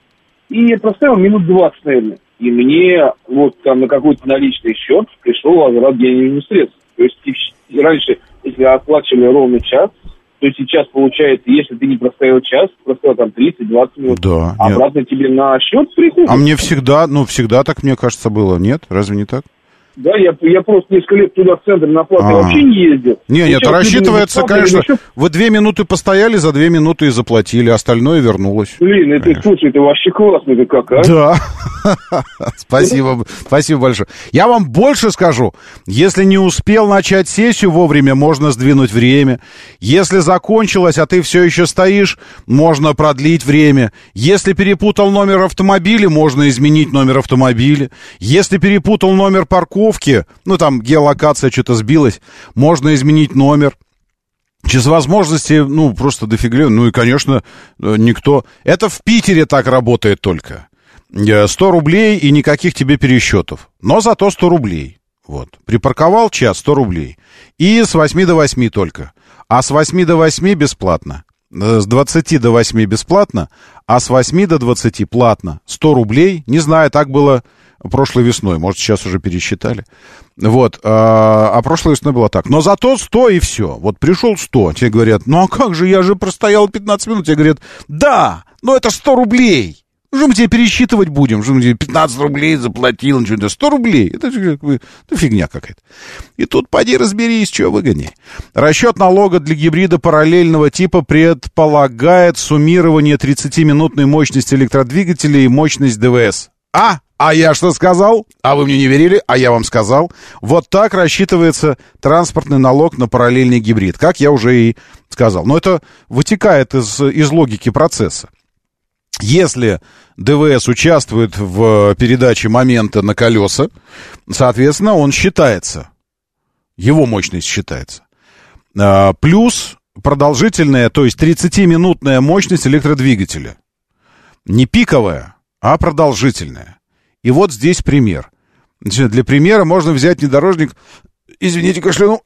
И я проставил минут двадцать, наверное. И мне вот там на какой-то наличный счет пришел возврат денежных средств. То есть раньше, если оплачивали ровно час, то сейчас получается, если ты не проставил час, проставил там тридцать-двадцать минут, да, обратно нет. тебе на счет приходит. А мне всегда, ну всегда так, мне кажется, было, нет? Разве не так? Да, я, я просто несколько лет туда в центр на плату вообще не ездил. Не, нет, рассчитывается, конечно, еще... вы две минуты постояли, за две минуты и заплатили, остальное вернулось. Блин, это, конечно. Слушай, это вообще классно, это как, а? Да, спасибо, спасибо большое. Я вам больше скажу, если не успел начать сессию вовремя, можно сдвинуть время. Если закончилось, а ты все еще стоишь, можно продлить время. Если перепутал номер автомобиля, можно изменить номер автомобиля. Если перепутал номер парковки, ну, там, геолокация что-то сбилась, можно изменить номер. Через возможности, ну, просто дофига. Ну, и, конечно, никто... Это в Питере так работает только. сто рублей и никаких тебе пересчетов. Но зато сто рублей. Вот. Припарковал час, сто рублей. И с восьми до восьми только. А с восьми до восьми бесплатно. С двадцати до восьми бесплатно, а с восьми до двадцати платно. сто рублей. Не знаю, так было... прошлой весной, может, сейчас уже пересчитали. Вот, а, а прошлой весной было так. Но зато сто и все. Вот пришел сто, тебе говорят, ну а как же, я же простоял пятнадцать минут. Тебе говорят, да, но это сто рублей. Что мы тебе пересчитывать будем? Что мы тебе пятнадцать рублей заплатил? Что-то сто рублей. Это же как бы, это фигня какая-то. И тут поди разберись, что выгоднее. Расчет налога для гибрида параллельного типа предполагает суммирование тридцатиминутной мощности электродвигателя и мощность ДВС. А? А я что сказал? А вы мне не верили? А я вам сказал. Вот так рассчитывается транспортный налог на параллельный гибрид, как я уже и сказал. Но это вытекает из, из логики процесса. Если ДВС участвует в передаче момента на колеса, соответственно, он считается. Его мощность считается. Плюс продолжительная, то есть тридцатиминутная мощность электродвигателя. Не пиковая, а продолжительная. И вот здесь пример. Для примера можно взять внедорожник... Извините, кашлянул.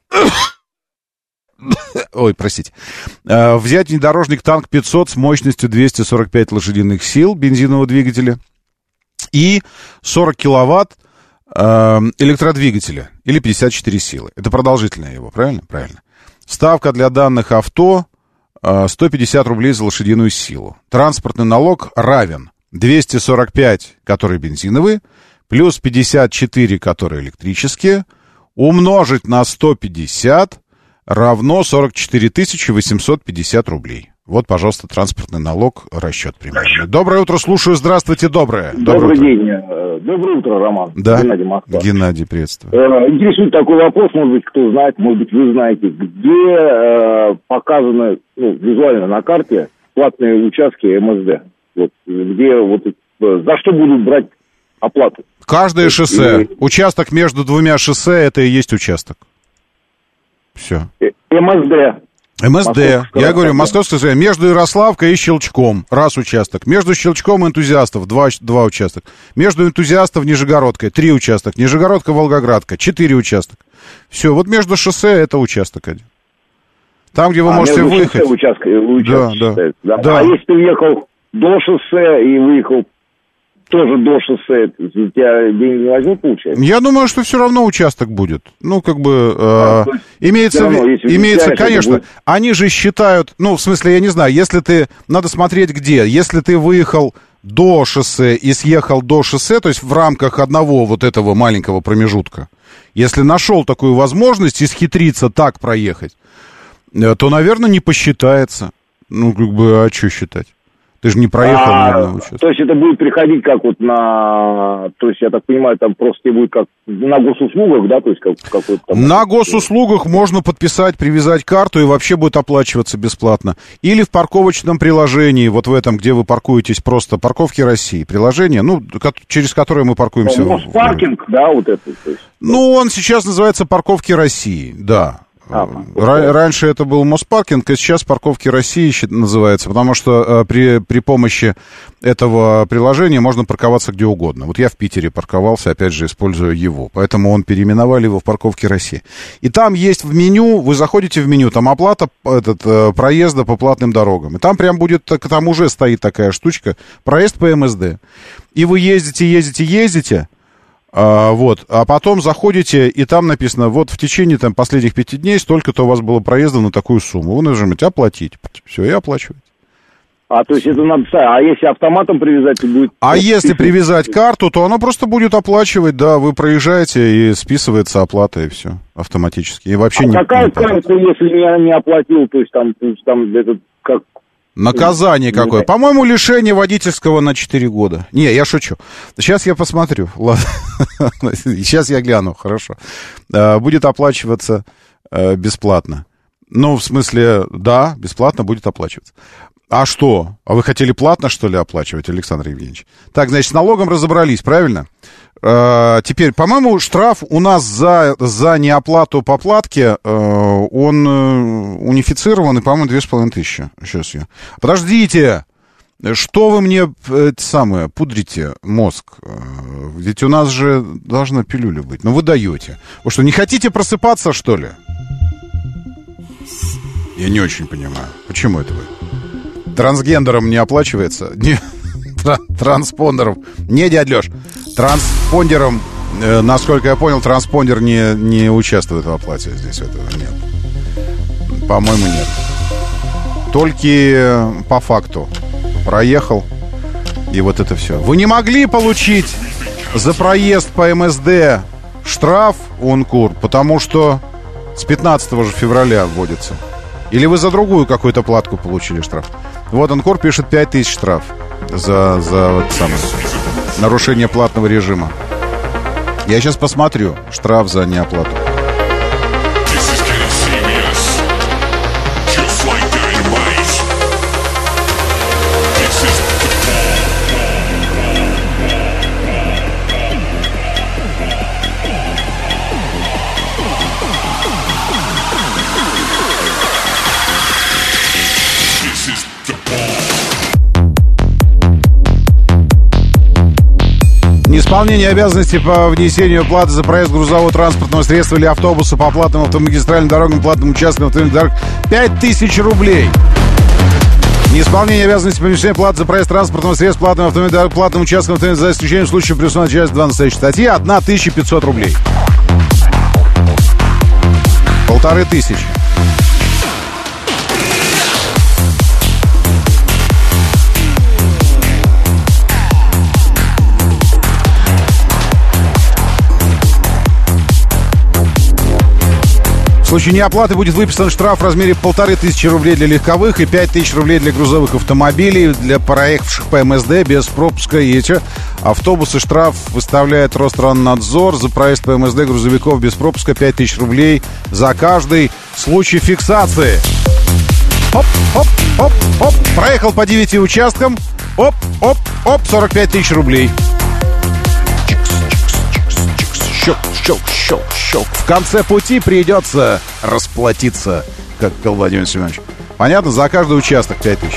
Ой, простите. Взять внедорожник Танк пятьсот с мощностью двести сорок пять лошадиных сил бензинового двигателя и сорок киловатт электродвигателя, или пятьдесят четыре силы. Это продолжительное его, правильно? Правильно. Ставка для данных авто сто пятьдесят рублей за лошадиную силу. Транспортный налог равен двести сорок пять, которые бензиновые, плюс пятьдесят четыре, которые электрические, умножить на сто пятьдесят равно сорок четыре тысячи восемьсот пятьдесят рублей. Вот, пожалуйста, транспортный налог, расчет примерно. Доброе утро, слушаю. Здравствуйте, доброе. Добрый день. Доброе утро, Роман. Да, Геннадий, Москва. Геннадий, приветствую. Э, интересует такой вопрос, может быть, кто знает, может быть, вы знаете, где э, показаны, ну, визуально на карте платные участки эм эс дэ? Вот, где, вот, э, за что будут брать оплату? Каждое есть, шоссе. И... Участок между двумя шоссе, это и есть участок. Все. эм эс дэ. эм эс дэ. Я говорю, Московская, между Ярославкой и Щелчком. Раз участок. Между Щелчком и Энтузиастов. Два, два участка. Между Энтузиастов и Нижегородкой. Три участка. Нижегородка, Волгоградка. Четыре участка. Все. Вот между шоссе это участок один. Там, где вы а, можете выехать. Участка, участок да, да, да. да. А если ты въехал до шоссе и выехал тоже до шоссе, у тебя деньги не возьмут, получается? Я думаю, что все равно участок будет. Ну, как бы, А, э, имеется, равно, если имеется, взять, это конечно, будет- они же считают, ну, в смысле, я не знаю, если ты, надо смотреть где, если ты выехал до шоссе и съехал до шоссе, то есть в рамках одного вот этого маленького промежутка, если нашел такую возможность исхитриться так проехать, э, то, наверное, не посчитается. Ну, как бы, а что считать? Ты же не проехал ни А, одного участка. то есть это будет приходить как вот на... То есть, я так понимаю, там просто тебе будет как на госуслугах, да? То есть как, какой-то там... На госуслугах можно подписать, привязать карту, и вообще будет оплачиваться бесплатно. Или в парковочном приложении, вот в этом, где вы паркуетесь, просто «Парковки России». Приложение, ну, ко- через которое мы паркуемся. Ну, паркинг, да, вот это. То есть. Ну, он сейчас называется «Парковки России», да. А, Ра- раньше это был Моспаркинг, а сейчас «Парковки России» щи- называется, потому что э, при, при помощи этого приложения можно парковаться где угодно. Вот я в Питере парковался, опять же, используя его, поэтому он переименовали его в «Парковки России». И там есть в меню, вы заходите в меню, там оплата этот, э, проезда по платным дорогам. И там прям будет, так- там уже стоит такая штучка, проезд по эм эс дэ. И вы ездите, ездите, ездите, А, вот, а потом заходите, и там написано, вот в течение там последних пяти дней столько-то у вас было проездов на такую сумму. Вы нажимаете «Оплатить». Все, и оплачиваете. А, то есть это надо... А если автоматом привязать, то будет... А если привязать карту, то оно просто будет оплачивать, да, вы проезжаете, и списывается оплата, и все, автоматически. И вообще А не... какая не- карта, если не, не оплатил, то есть там, то есть там это как... Наказание какое? По-моему, лишение водительского на четыре года. Не, я шучу. Сейчас я посмотрю. Ладно. Сейчас я гляну, хорошо. А, Будет оплачиваться э, бесплатно. Ну, в смысле, да, бесплатно будет оплачиваться. А что? А вы хотели платно, что ли, оплачивать, Александр Евгеньевич? Так, значит, с налогом разобрались, правильно? А, теперь, по-моему, штраф у нас за, за неоплату по платке, э, он э, унифицирован, и, по-моему, две с половиной тысячи. Сейчас я... Подождите! Что вы мне, э, это самое, пудрите мозг? Э, Ведь у нас же должна пилюля быть. Ну, вы даете. Вы что, не хотите просыпаться, что ли? Я не очень понимаю. Почему это вы? Трансгендерам не оплачивается? Не, тра- транспондером. Не, дядь Лёш, транспондером, э, насколько я понял, транспондер не, не участвует в оплате. Здесь этого нет. По-моему, нет. Только по факту. Проехал, и вот это все. Вы не могли получить за проезд по эм эс дэ штраф УНКУР, потому что с пятнадцатого же февраля вводится? Или вы за другую какую-то платку получили штраф? Вот УНКУР пишет пять тысяч штраф за, за вот самое, нарушение платного режима. Я сейчас посмотрю штраф за неоплату. Неисполнение обязанностей по внесению платы за проезд грузового транспортного средства или автобуса по платным автомагистральным дорогам, платным участкам автомобильных дорог пять тысяч рублей. Неисполнение обязанностей по внесению платы за проезд транспортного средства, платным автомобильным дорогам, платным участкам автомобильных дорог, за исключением случаев, предусмотренных частью два настоящей статьи, тысяча пятьсот рублей. Полторы тысячи. В случае неоплаты будет выписан штраф в размере полторы тысячи рублей для легковых и пять тысяч рублей для грузовых автомобилей, для проехавших по эм эс дэ без пропуска и эти автобусы. Штраф выставляет Ространнадзор за проезд по эм эс дэ грузовиков без пропуска пять тысяч рублей за каждый случай фиксации. Оп, оп, оп, оп. Проехал по девяти участкам. Оп, оп, оп, сорок пять тысяч рублей. Щелк, щелк, щелк, щелк. В конце пути придется расплатиться, как сказал Владимир Семенович. Понятно? За каждый участок пять тысяч.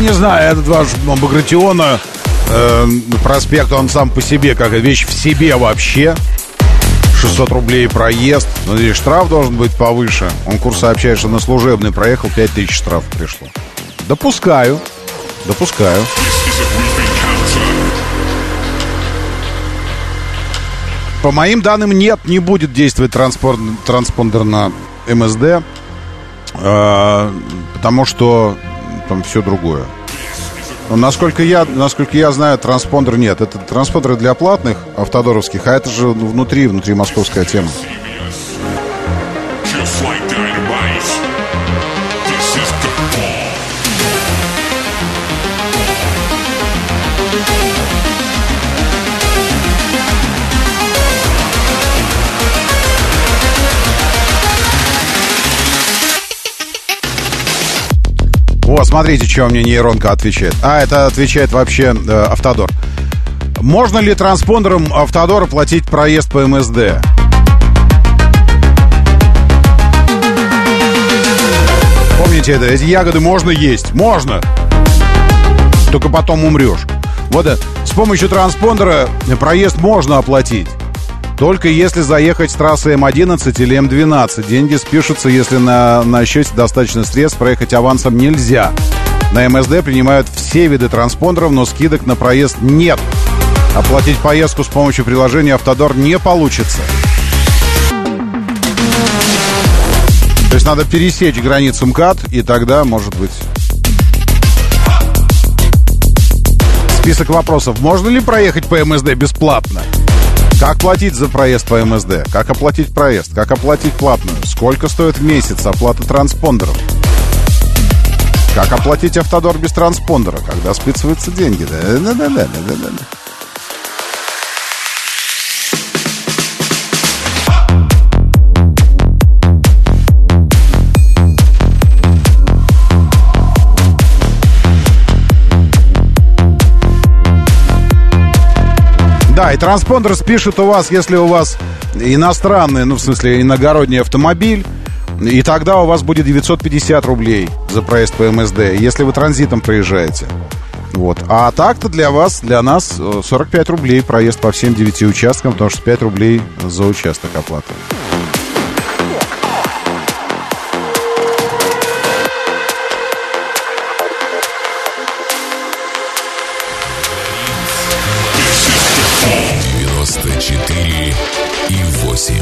не знаю, этот ваш Багратиона э, проспект, он сам по себе, как вещь в себе вообще. шестьсот рублей проезд. Но здесь штраф должен быть повыше. Он курс сообщает, что на служебный проехал, пять тысяч штраф пришло. Допускаю. Допускаю. По моим данным, нет, не будет действовать транспор... транспондер на эм эс дэ, э, потому что там все другое. Но насколько я, насколько я знаю, транспондер нет. Это транспондеры для платных автодоровских, а это же внутри, внутри московская тема. О, смотрите, что мне нейронка отвечает. А, это отвечает вообще э, Автодор. Можно ли транспондером Автодора платить проезд по эм эс дэ? Помните это? Эти ягоды можно есть. Можно. Только потом умрешь. Вот это. С помощью транспондера проезд можно оплатить. Только если заехать с трассы эм одиннадцать или эм двенадцать. Деньги спишутся, если на, на счете достаточно средств. Проехать авансом нельзя. На эм эс дэ принимают все виды транспондеров, но скидок на проезд нет. Оплатить поездку с помощью приложения «Автодор» не получится. То есть надо пересечь границу МКАД, и тогда, может быть... Список вопросов. Можно ли проехать по эм эс дэ бесплатно? Как платить за проезд по эм эс дэ? Как оплатить проезд? Как оплатить платную? Сколько стоит в месяц оплата транспондеров? Как оплатить Автодор без транспондера? Когда списываются деньги? Да-да-да-да-да-да. Да, и транспондер спишет у вас, если у вас иностранный, ну, в смысле, иногородний автомобиль, и тогда у вас будет девятьсот пятьдесят рублей за проезд по эм эс дэ, если вы транзитом приезжаете. Вот. А так-то для вас, для нас сорок пять рублей проезд по всем девяти участкам, потому что пять рублей за участок оплаты. четыре и восемь.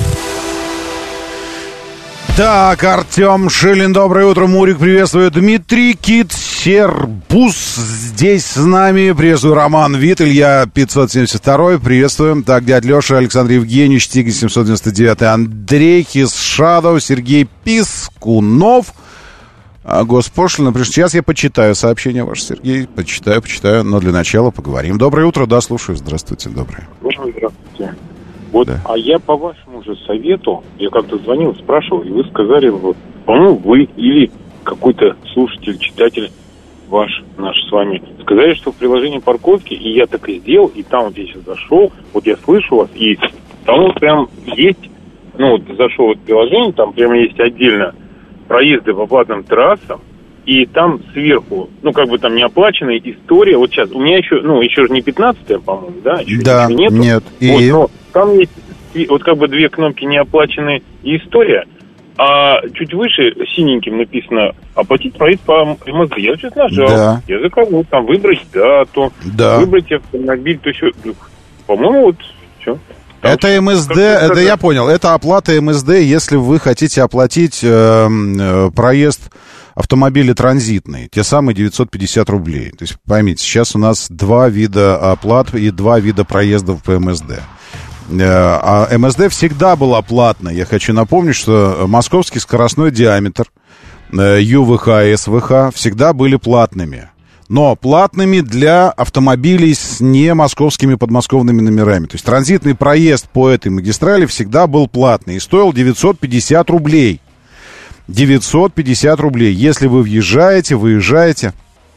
Так, Артем Шилин, доброе утро. Мурик, приветствую. Дмитрий Кит Сербус здесь с нами. Приветствую. Роман Вит, Илья пятьсот семьдесят два. Приветствуем. Так, дядя Леша, Александр Евгеньевич, Тигр семьсот девяносто девять, Андрей Хис Шадов, Сергей Пискунов. А госпошлина, сейчас я почитаю сообщение ваше, Сергей. Почитаю, почитаю, но для начала поговорим. Доброе утро, да, слушаю. Здравствуйте, доброе. Здравствуйте. Вот, да. А я по вашему же совету, я как-то звонил, спрашивал, и вы сказали, вот, по-моему, вы или какой-то слушатель, читатель ваш, наш с вами, сказали, что в приложении парковки, и я так и сделал, и там вот я сейчас зашел, вот я слышу вас, и там вот прям есть, ну, вот зашел в приложение, там прямо есть отдельно проезды по платным трассам, и там сверху, ну, как бы там неоплаченная история. Вот сейчас, у меня еще, ну, еще же не пятнадцатая, по-моему, да? Еще, да, еще нету. нет. Вот, и... но там есть вот как бы две кнопки неоплаченная история, а чуть выше синеньким написано «Оплатить проезд по эм эс дэ». Я сейчас нажал, да. Я заказал, там выбрать дату, да. Выбрать автомобиль, то есть, по-моему, вот все. Это эм эс дэ, это я понял, это оплата эм эс дэ, если вы хотите оплатить э, э, проезд автомобиля транзитный, те самые девятьсот пятьдесят рублей. То есть, поймите, сейчас у нас два вида оплат и два вида проездов по эм эс дэ. Э, а эм эс дэ всегда была платной. Я хочу напомнить, что московский скоростной диаметр, э, ю вэ ха и эс вэ ха всегда были платными. Но платными для автомобилей с не московскими подмосковными номерами. То есть транзитный проезд по этой магистрали всегда был платный и стоил девятьсот пятьдесят рублей. девятьсот пятьдесят рублей, если вы въезжаете, выезжаете.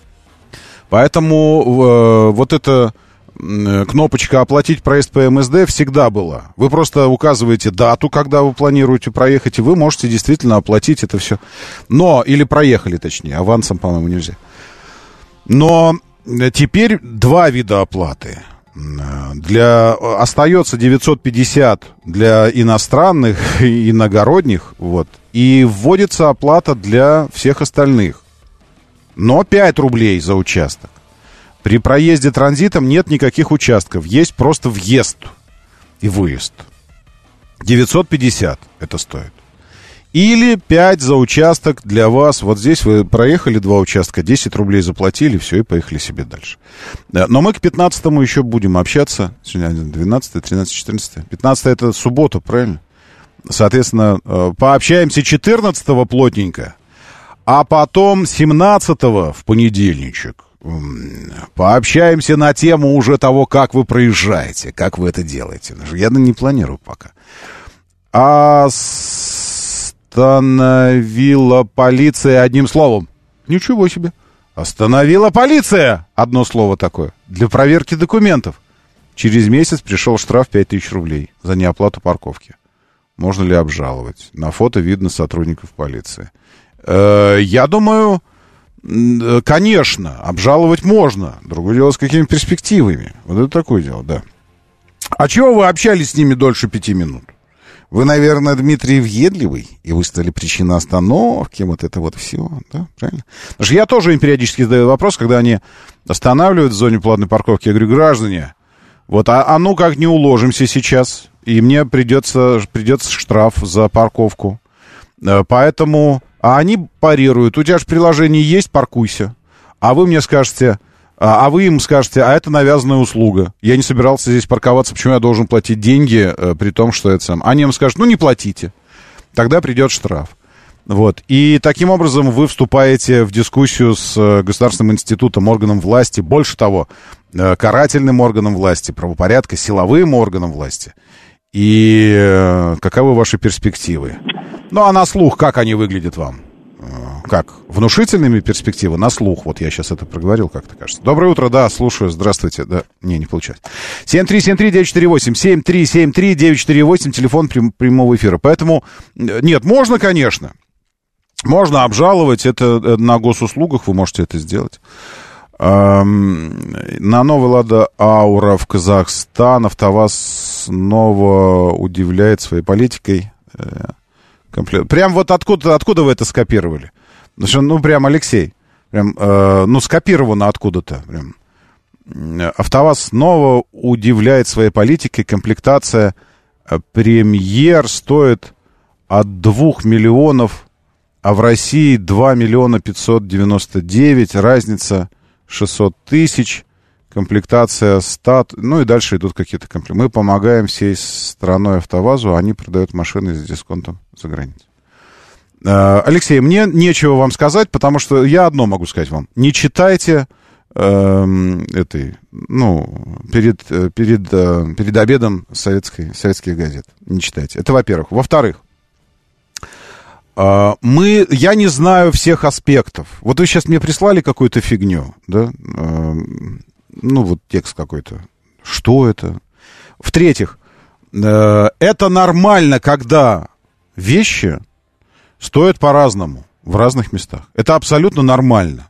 Поэтому э, вот эта э, кнопочка «Оплатить проезд по эм эс дэ» всегда была. Вы просто указываете дату, когда вы планируете проехать, и вы можете действительно оплатить это все. Но, или проехали, точнее, авансом, по-моему, нельзя. Но теперь два вида оплаты. Для, остается девятьсот пятьдесят для иностранных и иногородних, вот, и вводится оплата для всех остальных. Но пять рублей за участок. При проезде транзитом нет никаких участков, есть просто въезд и выезд. девятьсот пятьдесят это стоит. Или пять за участок для вас. Вот здесь вы проехали два участка, десять рублей заплатили, все, и поехали себе дальше. Но мы к пятнадцатому еще будем общаться. Сегодня двенадцатое, тринадцатое, четырнадцатое. пятнадцатое это суббота, правильно? Соответственно, пообщаемся четырнадцатого плотненько, а потом семнадцатого в понедельничек пообщаемся на тему уже того, как вы проезжаете, как вы это делаете. Я не планирую пока. А Остановила полиция одним словом. Ничего себе. Остановила полиция. Одно слово такое. Для проверки документов. Через месяц пришел штраф пять тысяч рублей за неоплату парковки. Можно ли обжаловать? На фото видно сотрудников полиции. Э, я думаю, конечно, обжаловать можно. Другое дело, с какими перспективами. Вот это такое дело, да. А чего вы общались с ними дольше пяти минут? Вы, наверное, Дмитрий въедливый, и вы стали причиной остановки, вот это вот все, да, правильно? Потому что я тоже им периодически задаю вопрос, когда они останавливают в зоне платной парковки, я говорю, граждане, вот, а, а ну как не уложимся сейчас, и мне придется, придется штраф за парковку. Поэтому, а они парируют, у тебя же приложение есть, паркуйся, а вы мне скажете... А вы им скажете, а это навязанная услуга. Я не собирался здесь парковаться, почему я должен платить деньги, э, при том, что это сам. Они им скажут, ну не платите. Тогда придет штраф. Вот. И таким образом вы вступаете в дискуссию с э, государственным институтом, органом власти. Больше того, э, карательным органом власти, правопорядка, силовым органом власти. И э, каковы ваши перспективы? Ну а на слух, как они выглядят вам? Как? Внушительными перспективы на слух. Вот я сейчас это проговорил, как-то кажется. Доброе утро, да, слушаю, здравствуйте. Да, не, не получается. семь три семь три девять четыре восемь, семь три семь три девять четыре восемь, телефон прям, прямого эфира. Поэтому, нет, можно, конечно. Можно обжаловать, это на госуслугах вы можете это сделать. Эм, на новый Лада Аура в Казахстан АвтоВАЗ снова удивляет своей политикой. Комплект. Прям вот откуда, откуда вы это скопировали? Ну, прям, Алексей, прям, э, ну, скопировано откуда-то. Прям. АвтоВАЗ снова удивляет своей политикой. Комплектация премьер стоит от двух миллионов, а в России два миллиона пятьсот девяносто девять. Разница шестьсот тысяч. Комплектация стат... Ну и дальше идут какие-то комплекты. Мы помогаем всей страной АвтоВАЗу, а они продают машины с дисконтом за границей. Алексей, мне нечего вам сказать, потому что я одно могу сказать вам. Не читайте э, этой, ну, перед, перед, перед обедом советской, советских газет. Не читайте. Это во-первых. Во-вторых, э, мы, я не знаю всех аспектов. Вот вы сейчас мне прислали какую-то фигню, да? Э, ну, вот текст какой-то. Что это? В-третьих, э, это нормально, когда вещи стоят по-разному в разных местах. Это абсолютно нормально.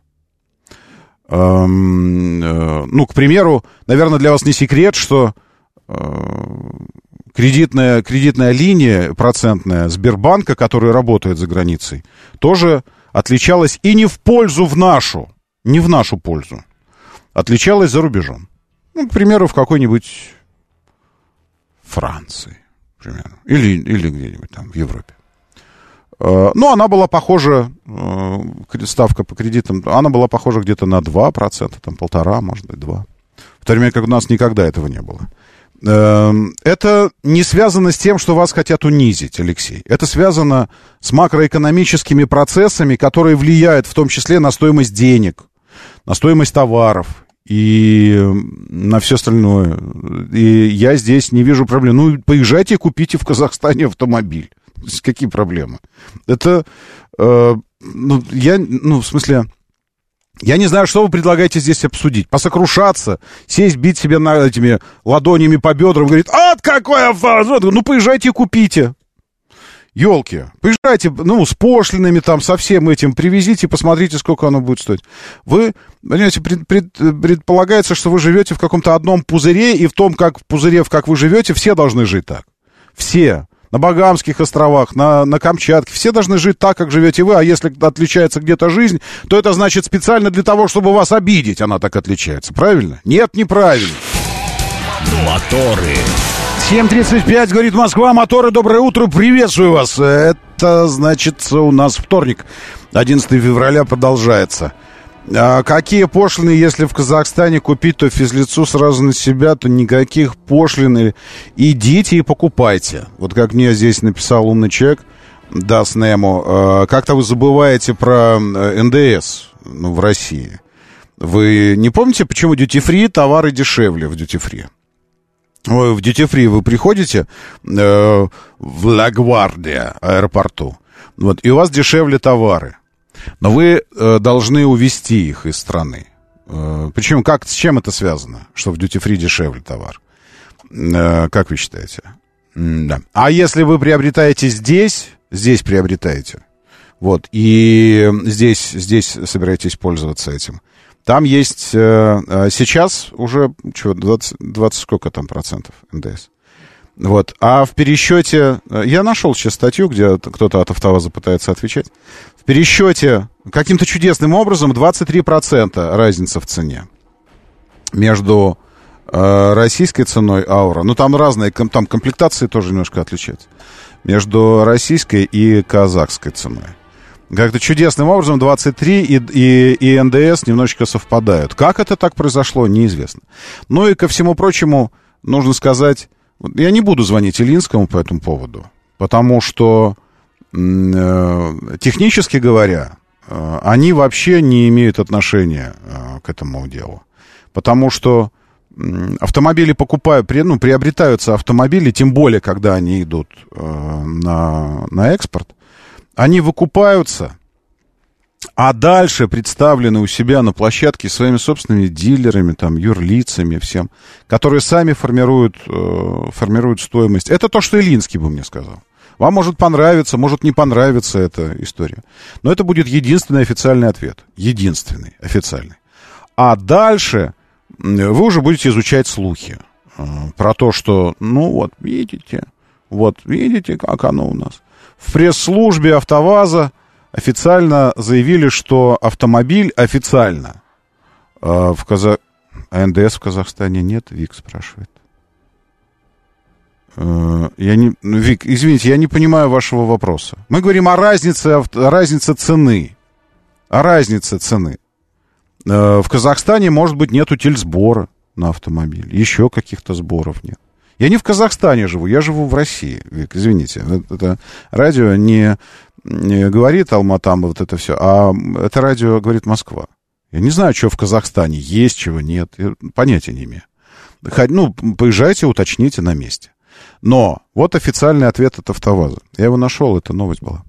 Эм, э, ну, к примеру, наверное, для вас не секрет, что э, кредитная, кредитная линия процентная Сбербанка, которая работает за границей, тоже отличалась и не в пользу в нашу, не в нашу пользу. Отличалась за рубежом. Ну, к примеру, в какой-нибудь Франции, к примеру. Или, или где-нибудь там в Европе. Ну, она была похожа, ставка по кредитам, она была похожа где-то на два процента, там полтора, может быть, два. В то время как у нас никогда этого не было. Это не связано с тем, что вас хотят унизить, Алексей. Это связано с макроэкономическими процессами, которые влияют в том числе на стоимость денег, на стоимость товаров и на все остальное. И я здесь не вижу проблем. Ну, поезжайте и купите в Казахстане автомобиль. Какие проблемы? Это, э, ну, я, ну, в смысле, я не знаю, что вы предлагаете здесь обсудить. Посокрушаться, сесть, бить себя на, этими ладонями по бедрам, говорит, от какой автомобиль? Ну, поезжайте и купите. Ёлки, поезжайте, ну, с пошлинами, там, со всем этим, привезите, посмотрите, сколько оно будет стоить. Вы, понимаете, пред, пред, предполагается, что вы живете в каком-то одном пузыре, и в том, как в пузыре, в как вы живете, все должны жить так. Все. На Багамских островах, на, на Камчатке. Все должны жить так, как живете вы, а если отличается где-то жизнь, то это значит специально для того, чтобы вас обидеть, она так отличается. Правильно? Нет, неправильно. Моторы. семь тридцать пять, говорит Москва, моторы, доброе утро, приветствую вас. Это, значит, у нас вторник, одиннадцатого февраля продолжается. А какие пошлины, если в Казахстане купить, то физлицу сразу на себя, то никаких пошлин. Идите и покупайте. Вот как мне здесь написал умный человек, даст Нему, как-то вы забываете про эн дэ эс, ну, в России. Вы не помните, почему дьюти-фри товары дешевле в дьюти-фри? В дьюти-фри вы приходите э, в Ла-Гвардия аэропорту, вот, и у вас дешевле товары, но вы э, должны увезти их из страны. Э, причем как, с чем это связано, что в дьюти-фри дешевле товар? Э, как вы считаете? Да. А если вы приобретаете здесь, здесь приобретаете, вот, и здесь, здесь собираетесь пользоваться этим, там есть э, сейчас уже что, двадцать, двадцать сколько там процентов эн дэ эс. Вот. А в пересчете... Я нашел сейчас статью, где кто-то от АвтоВАЗа пытается отвечать. В пересчете каким-то чудесным образом двадцать три процента разница в цене между э, российской ценой Аура. Ну, там разные, там комплектации тоже немножко отличаются. Между российской и казахской ценой. Как-то чудесным образом двадцать три и, и, и эн дэ эс немножечко совпадают. Как это так произошло, неизвестно. Ну и ко всему прочему, нужно сказать, я не буду звонить Илинскому по этому поводу, потому что, э, технически говоря, э, они вообще не имеют отношения э, к этому делу. Потому что э, автомобили покупают, ну, приобретаются автомобили, тем более, когда они идут э, на, на экспорт, они выкупаются, а дальше представлены у себя на площадке своими собственными дилерами, там, юрлицами, всем, которые сами формируют, э, формируют стоимость. Это то, что Илинский бы мне сказал. Вам может понравиться, может не понравиться эта история. Но это будет единственный официальный ответ. Единственный официальный. А дальше вы уже будете изучать слухи э, про то, что, ну вот, видите, вот, видите, как оно у нас. В пресс-службе АвтоВАЗа официально заявили, что автомобиль официально э, в Казах... А эн дэ эс в Казахстане нет? Вик спрашивает. Э, я не... Вик, извините, я не понимаю вашего вопроса. Мы говорим о разнице, о разнице цены. О разнице цены. Э, в Казахстане, может быть, нет утильсбора на автомобиль. Еще каких-то сборов нет. Я не в Казахстане живу, я живу в России. Вик, извините, это радио не, не говорит Алматам вот это все, а это радио говорит Москва. Я не знаю, что в Казахстане есть, чего нет, я понятия не имею. Ну, поезжайте, уточните на месте. Но вот официальный ответ от АвтоВАЗа. Я его нашел, это новость была.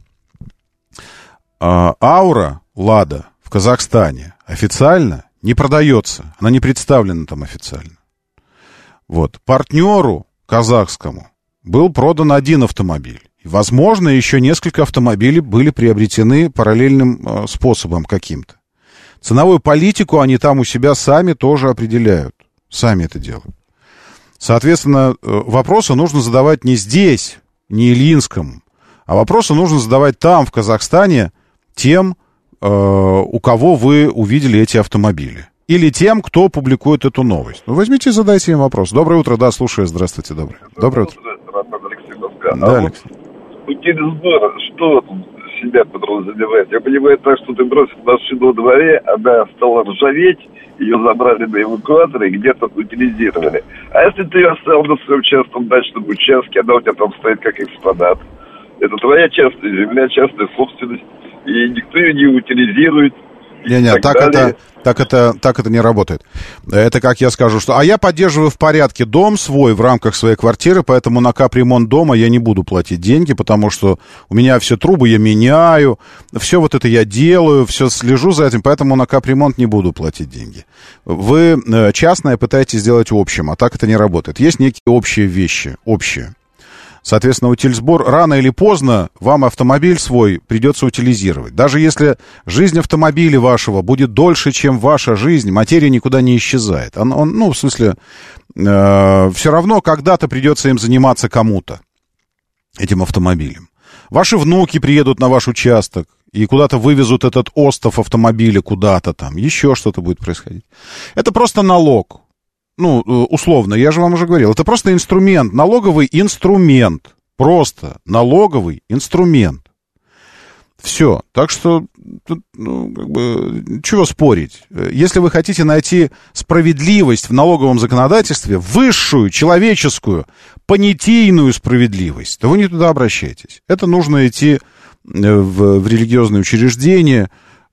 А, Аура Лада в Казахстане официально не продается, она не представлена там официально. Вот, партнеру казахскому был продан один автомобиль. И, возможно, еще несколько автомобилей были приобретены параллельным э, способом каким-то. Ценовую политику они там у себя сами тоже определяют. Сами это делают. Соответственно, э, вопросы нужно задавать не здесь, не Илинскому, а вопросы нужно задавать там, в Казахстане, тем, э, у кого вы увидели эти автомобили. Или тем, кто публикует эту новость. Ну, возьмите и задайте им вопрос. Доброе утро, да, слушаю, здравствуйте, доброе. Доброе утро. Да, Алексей. Утильсбор, что себя подразумевает? Я понимаю так, что ты бросил машину во дворе, она стала ржаветь, ее забрали на эвакуаторы и где-то утилизировали. А если ты ее оставил на своем частном дачном участке, она у тебя там стоит как экспонат, это твоя частная земля, частная собственность, и никто ее не утилизирует. Не-не, так, так это, так, это, так это не работает. Это как я скажу, что... А я поддерживаю в порядке дом свой в рамках своей квартиры, поэтому на капремонт дома я не буду платить деньги, потому что у меня все трубы я меняю, все вот это я делаю, все слежу за этим, поэтому на капремонт не буду платить деньги. Вы частное пытаетесь сделать общим, а так это не работает. Есть некие общие вещи, общие. Соответственно, утильсбор рано или поздно вам автомобиль свой придется утилизировать. Даже если жизнь автомобиля вашего будет дольше, чем ваша жизнь, материя никуда не исчезает. Он, он, ну, в смысле, э, все равно когда-то придется им заниматься кому-то, этим автомобилем. Ваши внуки приедут на ваш участок и куда-то вывезут этот остов автомобиля куда-то там. Еще что-то будет происходить. Это просто налог. Ну, условно, я же вам уже говорил, это просто инструмент, налоговый инструмент, просто налоговый инструмент. Все, так что, тут, ну, как бы, чего спорить? Если вы хотите найти справедливость в налоговом законодательстве, высшую, человеческую, понятийную справедливость, то вы не туда обращайтесь. Это нужно идти в, в религиозные учреждения,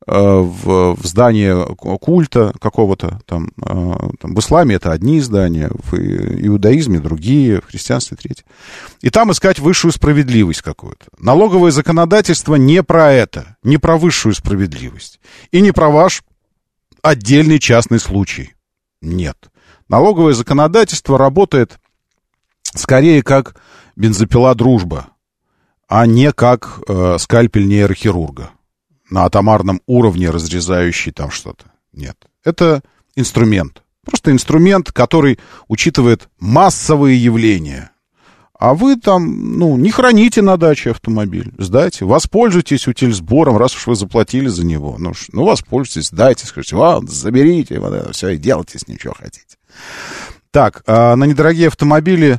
В, в здание культа какого-то, там, там, в исламе это одни здания, в иудаизме другие, в христианстве третьи. И там искать высшую справедливость какую-то. Налоговое законодательство не про это, не про высшую справедливость. И не про ваш отдельный частный случай. Нет. Налоговое законодательство работает скорее как бензопила дружба, а не как э, скальпель нейрохирурга. На атомарном уровне разрезающий там что-то. Нет. Это инструмент. Просто инструмент, который учитывает массовые явления. А вы там, ну, не храните на даче автомобиль. Сдайте. Воспользуйтесь утильсбором, раз уж вы заплатили за него. Ну, ну воспользуйтесь, сдайте, скажите, а, заберите, вот это все, и делайте с ним, что хотите. Так, а на недорогие автомобили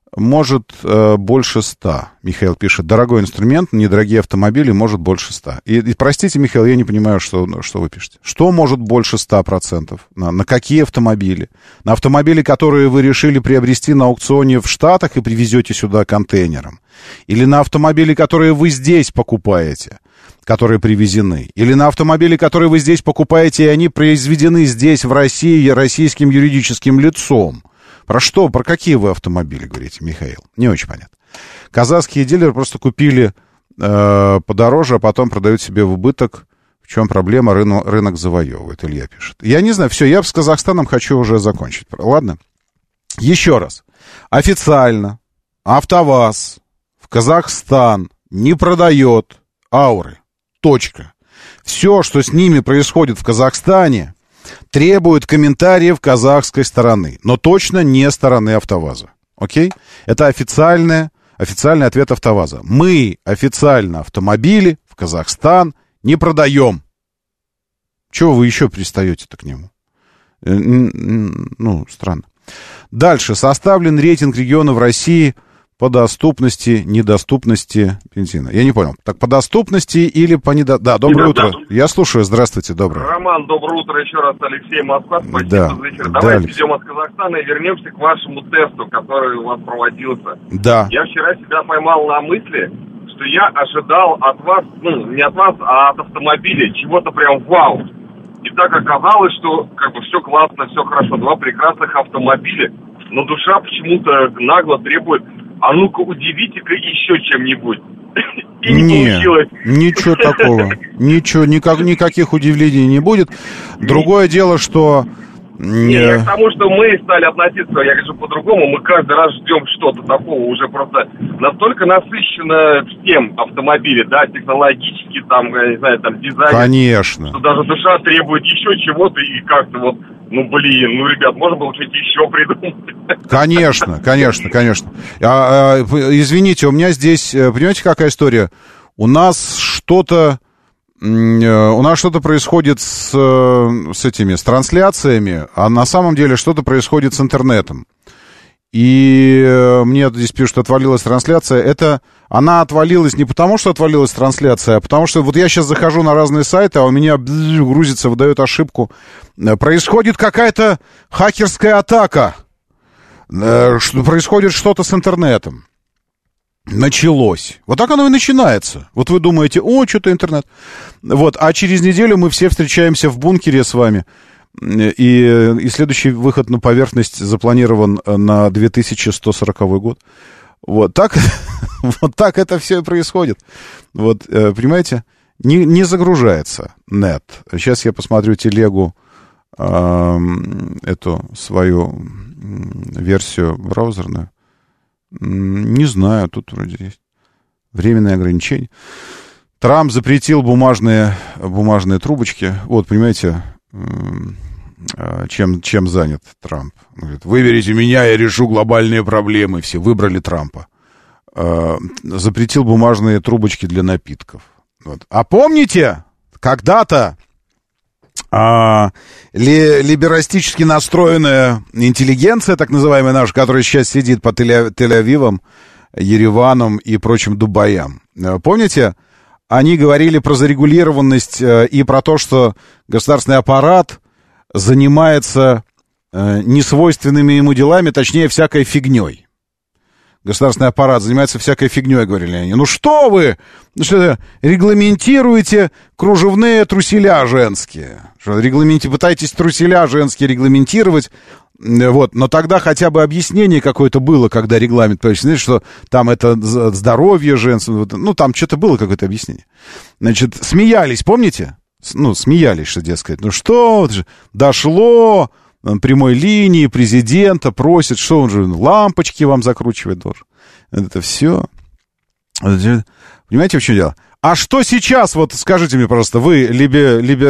может э, больше ста. Михаил пишет, дорогой инструмент, недорогие автомобили может больше ста. И, и простите, Михаил, я не понимаю, что, что вы пишете. Что может больше ста процентов? На, на какие автомобили? На автомобили, которые вы решили приобрести на аукционе в Штатах и привезете сюда контейнером? Или на автомобили, которые вы здесь покупаете, которые привезены? Или на автомобили, которые вы здесь покупаете, и они произведены здесь, в России, российским юридическим лицом? Про что, про какие вы автомобили говорите, Михаил? Не очень понятно. Казахские дилеры просто купили э, подороже, а потом продают себе в убыток. В чем проблема? Рынок, рынок завоевывает, Илья пишет. Я не знаю, все, я с Казахстаном хочу уже закончить. Ладно? Еще раз. Официально АвтоВАЗ в Казахстан не продает ауры. Точка. Все, что с ними происходит в Казахстане, требует комментариев казахской стороны, но точно не стороны АвтоВАЗа. Окей? Это официальный, официальный ответ АвтоВАЗа. Мы официально автомобили в Казахстан не продаем. Чего вы еще пристаете-то к нему? Ну, странно. Дальше. Составлен рейтинг регионов России по доступности, недоступности бензина. Я не понял. Так, по доступности или по недоступности? Да, доброе утро. Я слушаю. Здравствуйте, доброе. Роман, доброе утро еще раз. Алексей, Москва. Спасибо да. за вечер. Да, Давайте Алексей. идем от Казахстана и вернемся к вашему тесту, который у вас проводился. Да. Я вчера себя поймал на мысли, что я ожидал от вас, ну, не от вас, а от автомобиля чего-то прям вау. И так оказалось, что как бы все классно, все хорошо. Два прекрасных автомобиля, но душа почему-то нагло требует: а ну-ка, удивите-ка еще чем-нибудь. И не, не получилось. Ничего такого. Ничего, никак, никаких удивлений не будет. Другое дело, что... Не, я к тому, что мы стали относиться, я говорю, по-другому. Мы каждый раз ждем что-то такого. Уже просто настолько насыщено всем автомобили, да, технологически, там, я не знаю, там, дизайн. Конечно. Что даже душа требует еще чего-то, и как-то вот, ну, блин, ну, ребят, можно было что-нибудь еще придумать? Конечно, конечно, конечно. А, а, извините, у меня здесь, понимаете, какая история? У нас что-то... У нас что-то происходит с, с этими, с трансляциями, а на самом деле что-то происходит с интернетом. И мне здесь пишут, отвалилась трансляция. Это, она отвалилась не потому, что отвалилась трансляция, а потому что вот я сейчас захожу на разные сайты, а у меня грузится, выдает ошибку. Происходит какая-то хакерская атака. Происходит что-то с интернетом. Началось. Вот так оно и начинается. Вот вы думаете, о, что-то интернет. Вот, а через неделю мы все встречаемся в бункере с вами. И, и следующий выход на поверхность запланирован на две тысячи сто сороковой год. Вот так, вот так это все и происходит. Вот, понимаете, не, не загружается нет. Сейчас я посмотрю телегу, э, эту свою версию браузерную. Не знаю, тут вроде есть временные ограничения. Трамп запретил бумажные, бумажные трубочки. Вот, понимаете, чем, чем занят Трамп. Он говорит, выберите меня, я решу глобальные проблемы. Все выбрали Трампа. Запретил бумажные трубочки для напитков. Вот. А помните, когда-то а, ли, либерастически настроенная интеллигенция, так называемая наша, которая сейчас сидит по Тель-Авивам, Ереваном и прочим Дубаям. Помните, они говорили про зарегулированность и про то, что государственный аппарат занимается несвойственными ему делами, точнее, всякой фигней. Государственный аппарат занимается всякой фигней, говорили они. Ну что вы, ну что, регламентируете кружевные труселя женские. Что, регламенти... Пытаетесь труселя женские регламентировать. Вот, но тогда хотя бы объяснение какое-то было, когда регламент, знаете, что там это здоровье женское, ну, там что-то было, какое-то объяснение. Значит, смеялись, помните? Ну, смеялись, что, дескать, ну что, дошло, прямой линии президента просит, что он же, лампочки вам закручивать должен. Это все. Понимаете, в чем дело? А что сейчас, вот скажите мне, пожалуйста, вы, либе, либе,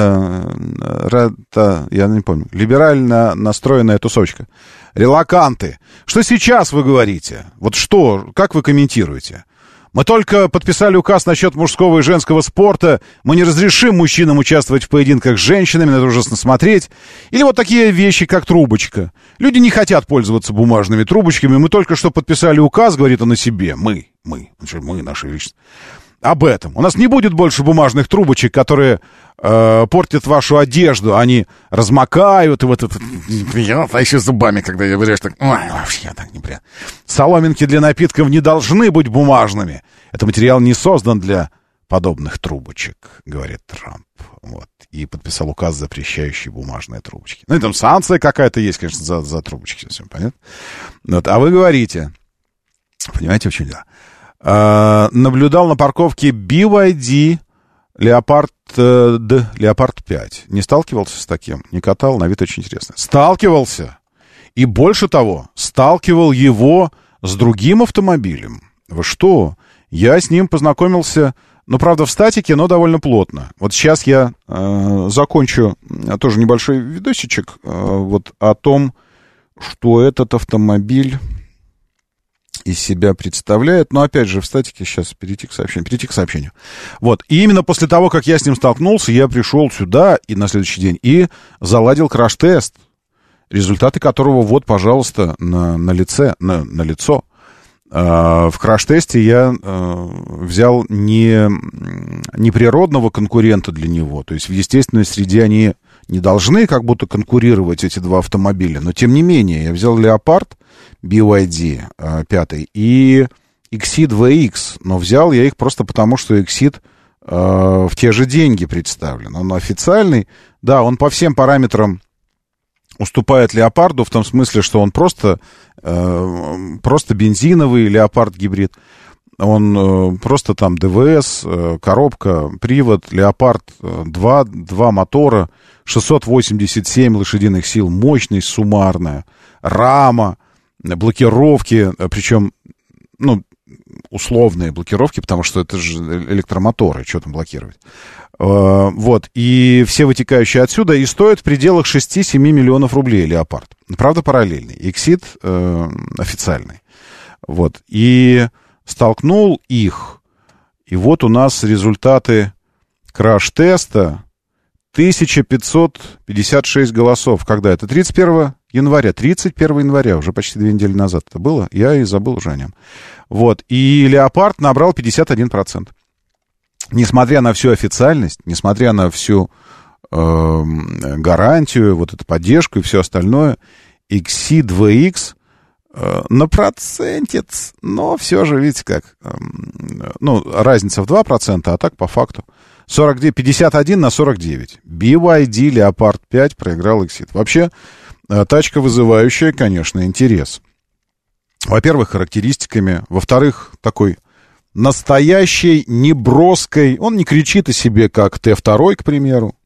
э, э, я не помню, либерально настроенная тусовочка, релаканты, что сейчас вы говорите? Вот что, как вы комментируете? Мы только подписали указ насчет мужского и женского спорта, мы не разрешим мужчинам участвовать в поединках с женщинами, на это ужасно смотреть. Или вот такие вещи, как трубочка. Люди не хотят пользоваться бумажными трубочками, мы только что подписали указ, говорит он о себе, мы, мы, мы, наше величество. Об этом. У нас не будет больше бумажных трубочек, которые э, портят вашу одежду. Они размокают, и вот это... Я еще зубами, когда я говорю, так... Ой, вообще так неприятно. Соломинки для напитков не должны быть бумажными. Этот материал не создан для подобных трубочек, говорит Трамп. Вот. И подписал указ, запрещающий бумажные трубочки. Ну, и там санкция какая-то есть, конечно, за, за трубочки. Все понятно? Вот. А вы говорите... Понимаете, в чем дело? Uh, наблюдал на парковке би вай ди Leopard, uh, D, Leopard пять. Не сталкивался с таким? Не катал? На вид очень интересно. Сталкивался. И больше того, сталкивал его с другим автомобилем. Вы что? Я с ним познакомился, ну, правда, в статике, но довольно плотно. Вот сейчас я uh, закончу uh, тоже небольшой видосичек uh, вот о том, что этот автомобиль из себя представляет, но опять же в статике сейчас перейти к сообщению, перейти к сообщению. Вот, и именно после того, как я с ним столкнулся, я пришел сюда и на следующий день и заладил краш-тест, результаты которого вот, пожалуйста, на, на лице, на, на лицо. Uh, в краш-тесте я uh, взял не, не природного конкурента для него, то есть в естественной среде они не должны как будто конкурировать, эти два автомобиля, но тем не менее я взял Leopard би вай ди пять и Exceed ви икс, но взял я их просто потому, что Exceed э, в те же деньги представлен. Он официальный, да, он по всем параметрам уступает Леопарду, в том смысле, что он просто, э, просто бензиновый Леопард гибрид. Он э, просто там ДВС, э, коробка, привод, Леопард два, два мотора, шестьсот восемьдесят семь лошадиных сил, мощность суммарная, рама, блокировки, причем, ну, условные блокировки, потому что это же электромоторы, что там блокировать. Э, вот, и все вытекающие отсюда, и стоит в пределах шесть-семь миллионов рублей Леопард. Правда, параллельный. Exceed э, официальный. Вот, и столкнул их, и вот у нас результаты краш-теста. тысяча пятьсот пятьдесят шесть голосов. Когда это? тридцать первого января. тридцать первого января, уже почти две недели назад это было. Я и забыл уже о нем. Вот. И Леопард набрал пятьдесят один процент. Несмотря на всю официальность, несмотря на всю э, гарантию, вот эту поддержку и все остальное, Exceed ви икс э, на процентец, но все же, видите как, э, ну, разница в два процента, а так по факту. сорок девять, пятьдесят один на сорок девять. би вай ди Leopard пять проиграл Exceed. Вообще, тачка вызывающая, конечно, интерес. Во-первых, характеристиками. Во-вторых, такой настоящей, неброской. Он не кричит о себе, как Т два, к примеру.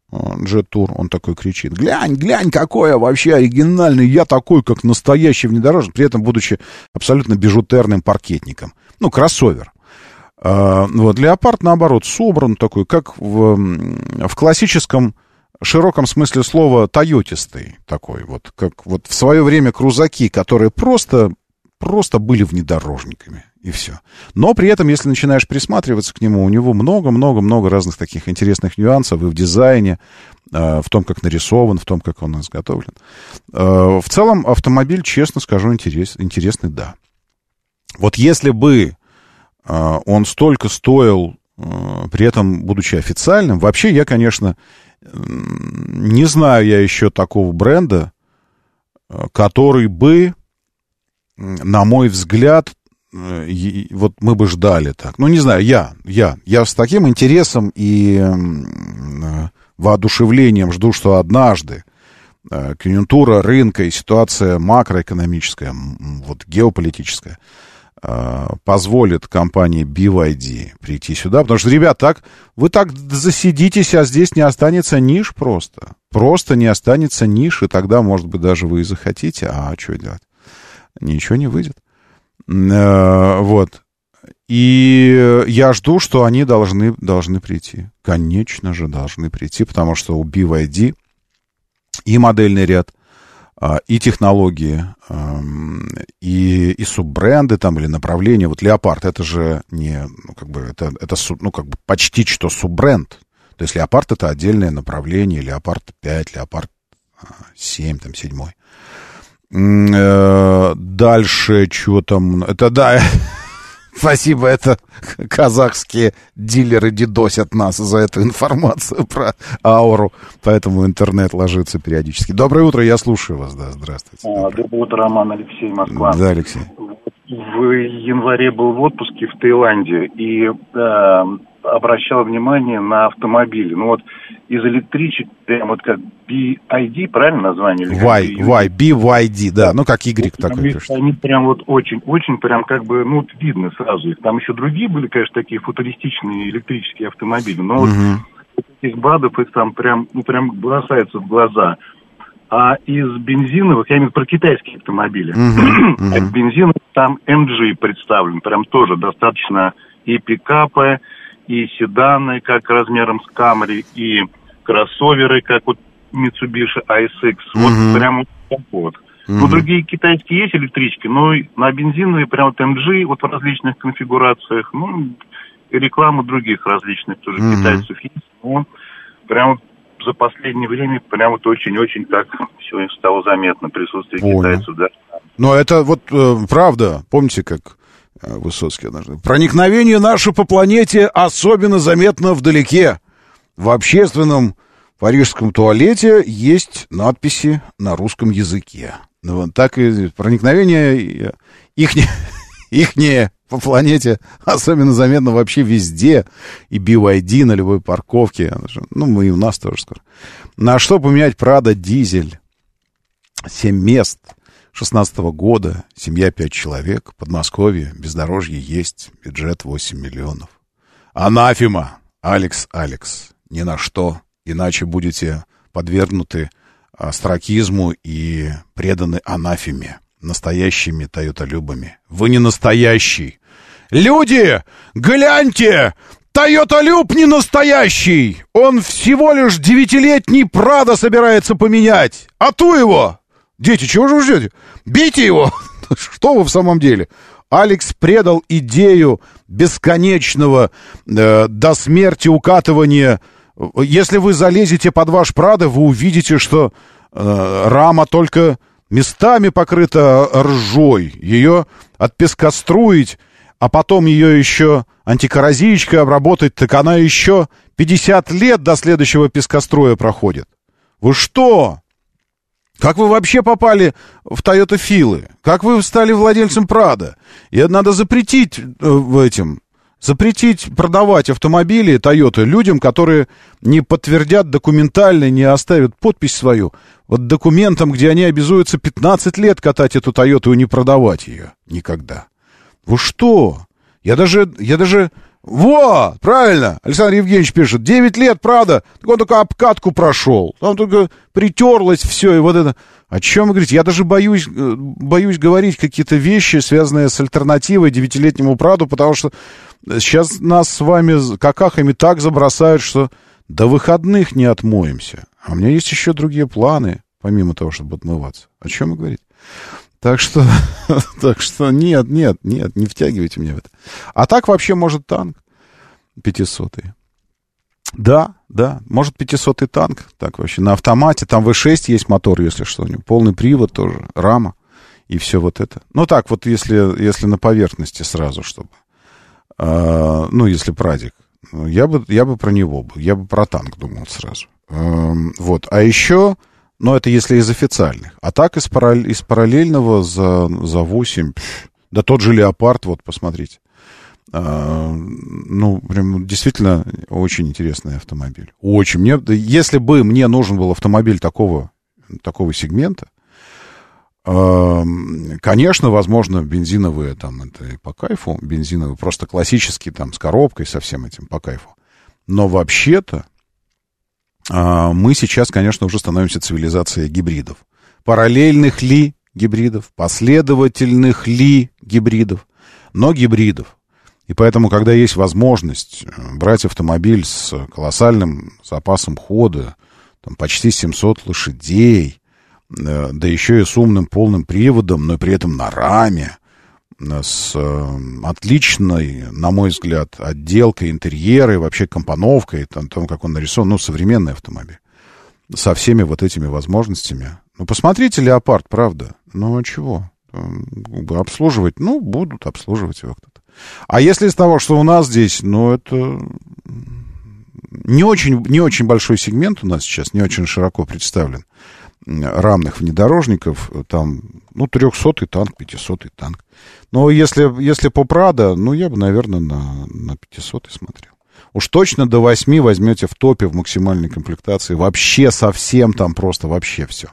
Jet Tour, он такой кричит: глянь, глянь, какой я вообще оригинальный, я такой, как настоящий внедорожник, при этом будучи абсолютно бижутерным паркетником. Ну, кроссовер. А, вот, Леопард, наоборот, собран такой, как в, в классическом, широком смысле слова, тойотистый такой, вот, как вот в свое время крузаки, которые просто, просто были внедорожниками. И все. Но при этом, если начинаешь присматриваться к нему, у него много-много-много разных таких интересных нюансов и в дизайне, э, в том, как нарисован, в том, как он изготовлен. Э, в целом, автомобиль, честно скажу, интерес, интересный, да. Вот если бы э, он столько стоил, э, при этом будучи официальным, вообще я, конечно, э, не знаю я еще такого бренда, э, который бы, на мой взгляд, вот мы бы ждали так. Ну, не знаю, я, я, я с таким интересом и э, воодушевлением жду, что однажды э, конъюнктура рынка и ситуация макроэкономическая, вот геополитическая, э, позволит компании би вай ди прийти сюда. Потому что, ребят, так, вы так засидитесь, а здесь не останется ниш просто. Просто не останется ниш, и тогда, может быть, даже вы и захотите. А что делать? Ничего не выйдет. Вот. И я жду, что они должны, должны прийти. Конечно же, должны прийти, потому что у би вай ди и модельный ряд, и технологии, и, и суббренды там, или направления. Вот Леопард, это же не, ну, как бы, это, это, ну, как бы почти что суббренд. То есть Леопард — это отдельное направление, Леопард пять, Леопард семь, там, седьмой. Дальше, что там... Это, да, спасибо, это казахские дилеры дидосят нас за эту информацию про ауру, поэтому интернет ложится периодически. Доброе утро, я слушаю вас, да, здравствуйте. А, доброе утро, Роман, Алексей, Москва. Да, Алексей. В январе был в отпуске в Таиланде и э, обращал внимание на автомобили. Ну вот из электричек, прям вот как би ай ди, правильно название? Y, Y, би вай ди, да, ну как Y вот, такой. Они, они прям вот очень-очень прям как бы, ну вот видно сразу их. Там еще другие были, конечно, такие футуристичные электрические автомобили, но угу. вот этих БАДов их там прям, ну прям бросаются в глаза. А из бензиновых, я имею в виду про китайские автомобили, uh-huh, uh-huh. от бензиновых там эм джи представлен, прям тоже достаточно и пикапы, и седаны, как размером с Camry, и кроссоверы, как вот Mitsubishi эй эс икс, uh-huh. вот прям вот вот. Uh-huh. Ну, другие китайские есть электрички, но на бензиновые прям вот эм джи, вот в различных конфигурациях, ну, и реклама других различных тоже uh-huh. китайцев есть, но прям вот за последнее время прям вот очень-очень так все стало заметно присутствие Понял. Китайцев, да. Но это вот э, правда, помните, как э, Высоцкий однажды: проникновение наше по планете особенно заметно вдалеке. В общественном парижском туалете есть надписи на русском языке. Ну, вот так и проникновение ихнее, ихнее по планете особенно заметно вообще везде. И би вай ди на любой парковке. Ну, мы и у нас тоже скоро. На что поменять Прада дизель? Семь мест. шестнадцатого года. Семья пять человек. Подмосковье. Бездорожье есть. Бюджет восемь миллионов. Анафема. Алекс, Алекс. Ни на что. Иначе будете подвергнуты остракизму и преданы анафеме. Настоящими тойотолюбами. Вы не настоящий. Люди, гляньте! Тойотолюб не настоящий! Он всего лишь девятилетний Прадо собирается поменять. А ту его! Дети, чего же вы ждете? Бейте его! Что вы в самом деле? Алекс предал идею бесконечного э, до смерти укатывания. Если вы залезете под ваш Прадо, вы увидите, что э, рама только местами покрыта ржой. Ее отпескоструить, а потом ее еще антикоррозийкой обработать, так она еще пятьдесят лет до следующего пескоструя проходит. Вы что? Как вы вообще попали в Toyota Филы? Как вы стали владельцем Прадо? И надо запретить э, в этим... Запретить продавать автомобили Toyota людям, которые не подтвердят документально, не оставят подпись свою вот документом, где они обязуются пятнадцать лет катать эту Toyota и не продавать ее никогда. Вы что? Я даже, я даже Во, правильно, Александр Евгеньевич пишет, девять лет, правда, так он только обкатку прошел, там только притерлось все, и вот это. О чем вы говорите? Я даже боюсь, боюсь говорить какие-то вещи, связанные с альтернативой девятилетнему Праду, потому что сейчас нас с вами какахами так забросают, что до выходных не отмоемся. А у меня есть еще другие планы, помимо того, чтобы отмываться. О чем вы говорите? Так что, так что нет, нет, нет, не втягивайте меня в это. А так вообще может танк пятисотый. Да, да, может пятисотый танк, так вообще, на автомате, там вэ шесть есть мотор, если что, у него полный привод тоже, рама и все вот это. Ну так вот, если, если на поверхности сразу, чтобы, э, ну, если прадик, я бы, я бы про него был, я бы про танк думал сразу. Э, вот, а еще, ну, это если из официальных, а так из, параллель, из параллельного за, за восемь, да тот же Леопард, вот, посмотрите. Uh, ну, прям действительно очень интересный автомобиль. Очень. Мне, если бы мне нужен был автомобиль такого, такого сегмента, uh, конечно, возможно, бензиновые там это и по кайфу, бензиновые, просто классические там с коробкой, со всем этим по кайфу. Но вообще-то uh, мы сейчас, конечно, уже становимся цивилизацией гибридов. Параллельных ли гибридов, последовательных ли гибридов, но гибридов. И поэтому, когда есть возможность брать автомобиль с колоссальным запасом хода, там почти семьсот лошадей, да еще и с умным полным приводом, но и при этом на раме, с отличной, на мой взгляд, отделкой интерьера и вообще компоновкой, там, том, как он нарисован, ну, современный автомобиль, со всеми вот этими возможностями. Ну, посмотрите «Леопард», правда? Ну, а чего? Обслуживать? Ну, будут обслуживать его кто-то. А если из того, что у нас здесь, ну, это не очень, не очень большой сегмент у нас сейчас, не очень широко представлен рамных внедорожников, там, ну, трехсотый танк, пятисотый танк. Но если, если по Прадо, ну, я бы, наверное, на, на пятисотый смотрел. Уж точно до восьми возьмете в топе, в максимальной комплектации, вообще совсем там просто, вообще все.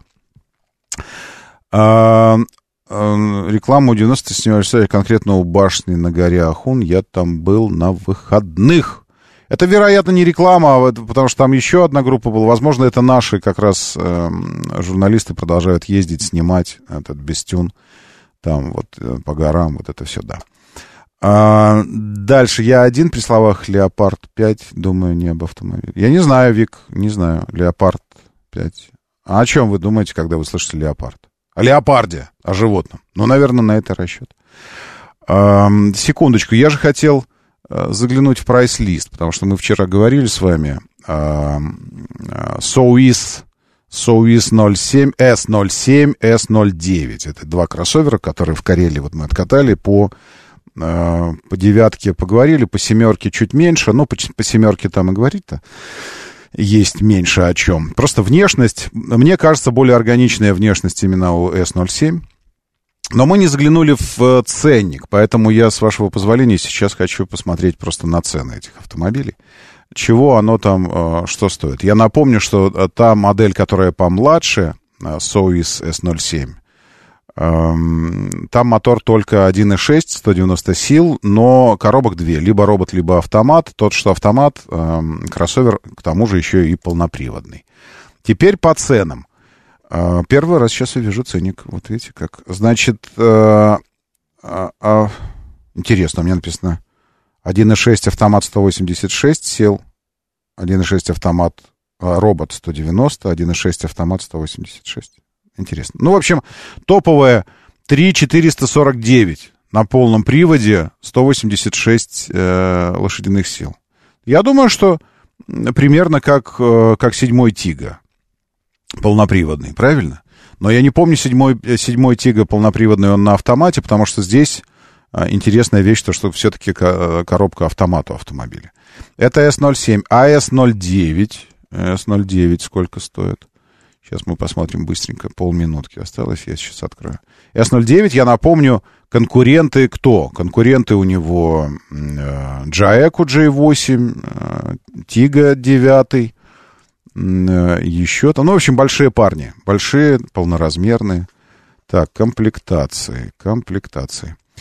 А... Рекламу девяносто снимали конкретно у башни на горе Ахун. Я там был на выходных. Это, вероятно, не реклама, потому что там еще одна группа была. Возможно, это наши как раз э, журналисты продолжают ездить, снимать этот Бестюн. Там вот по горам, вот это все, да. А, дальше. Я один при словах Леопард пять, думаю, не об автомобиле. Я не знаю, Вик, не знаю. Леопард пять. А о чем вы думаете, когда вы слышите Леопард? О леопарде, о животном. Ну, наверное, на это расчет. А, секундочку, я же хотел а, заглянуть в прайс-лист, потому что мы вчера говорили с вами а, а, South South ноль семь, эс ноль семь, эс ноль девять. Это два кроссовера, которые в Карелии вот мы откатали по, а, по девятке поговорили, по семерке чуть меньше, но по, по семерке там и говорить-то есть меньше о чем. Просто внешность, мне кажется, более органичная внешность именно у эс ноль семь. Но мы не заглянули в ценник, поэтому я, с вашего позволения, сейчас хочу посмотреть просто на цены этих автомобилей. Чего оно там, что стоит. Я напомню, что та модель, которая помладше, South эс ноль семь, там мотор только один и шесть, сто девяносто сил, но коробок две. Либо робот, либо автомат. Тот, что автомат, кроссовер, к тому же еще и полноприводный. Теперь по ценам. Первый раз сейчас увижу ценник. Вот видите как. Значит, а, а, интересно, у меня написано один и шесть автомат сто восемьдесят шесть сил, один и шесть автомат робот сто девяносто, один и шесть автомат сто восемьдесят шесть. Интересно. Ну, в общем, топовая три тысячи четыреста сорок девять на полном приводе, сто восемьдесят шесть э, лошадиных сил. Я думаю, что примерно как, э, как седьмой Тига полноприводный, правильно? Но я не помню седьмой, седьмой Тига полноприводный, он на автомате, потому что здесь э, интересная вещь, то, что все-таки коробка автомат у автомобиля. Это эс ноль семь, а эс ноль девять, эс ноль девять сколько стоит? Сейчас мы посмотрим быстренько, полминутки осталось, я сейчас открою. эс ноль девять, я напомню, конкуренты кто? Конкуренты у него э, Jaeku джей восемь, э, Tiga девять, э, еще там, ну, в общем, большие парни, большие, полноразмерные. Так, комплектации, комплектации.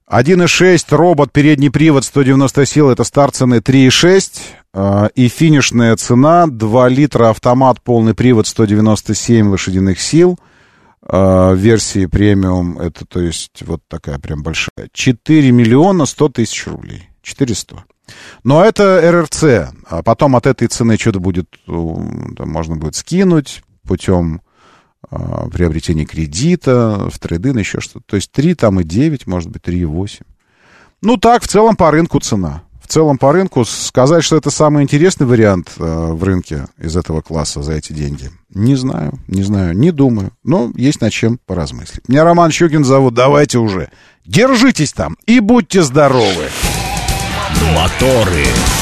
один и шесть робот, передний привод, сто девяносто сил, это старт цены три и шесть. И финишная цена два литра автомат, полный привод, сто девяносто семь лошадиных сил. Версии премиум, это, то есть, вот такая прям большая. четыре миллиона сто тысяч рублей. четыреста. Но это эр эр цэ. А потом от этой цены что-то будет, там, можно будет скинуть путем а, приобретения кредита, в трейд-ин, еще что-то. То есть три там и девять, может быть, три и восемь. Ну так, в целом по рынку цена. В целом по рынку сказать, что это самый интересный вариант а, в рынке из этого класса за эти деньги, не знаю, не знаю, не думаю. Но есть над чем поразмыслить. Меня Роман Щукин зовут. Давайте уже. Держитесь там и будьте здоровы. Моторы.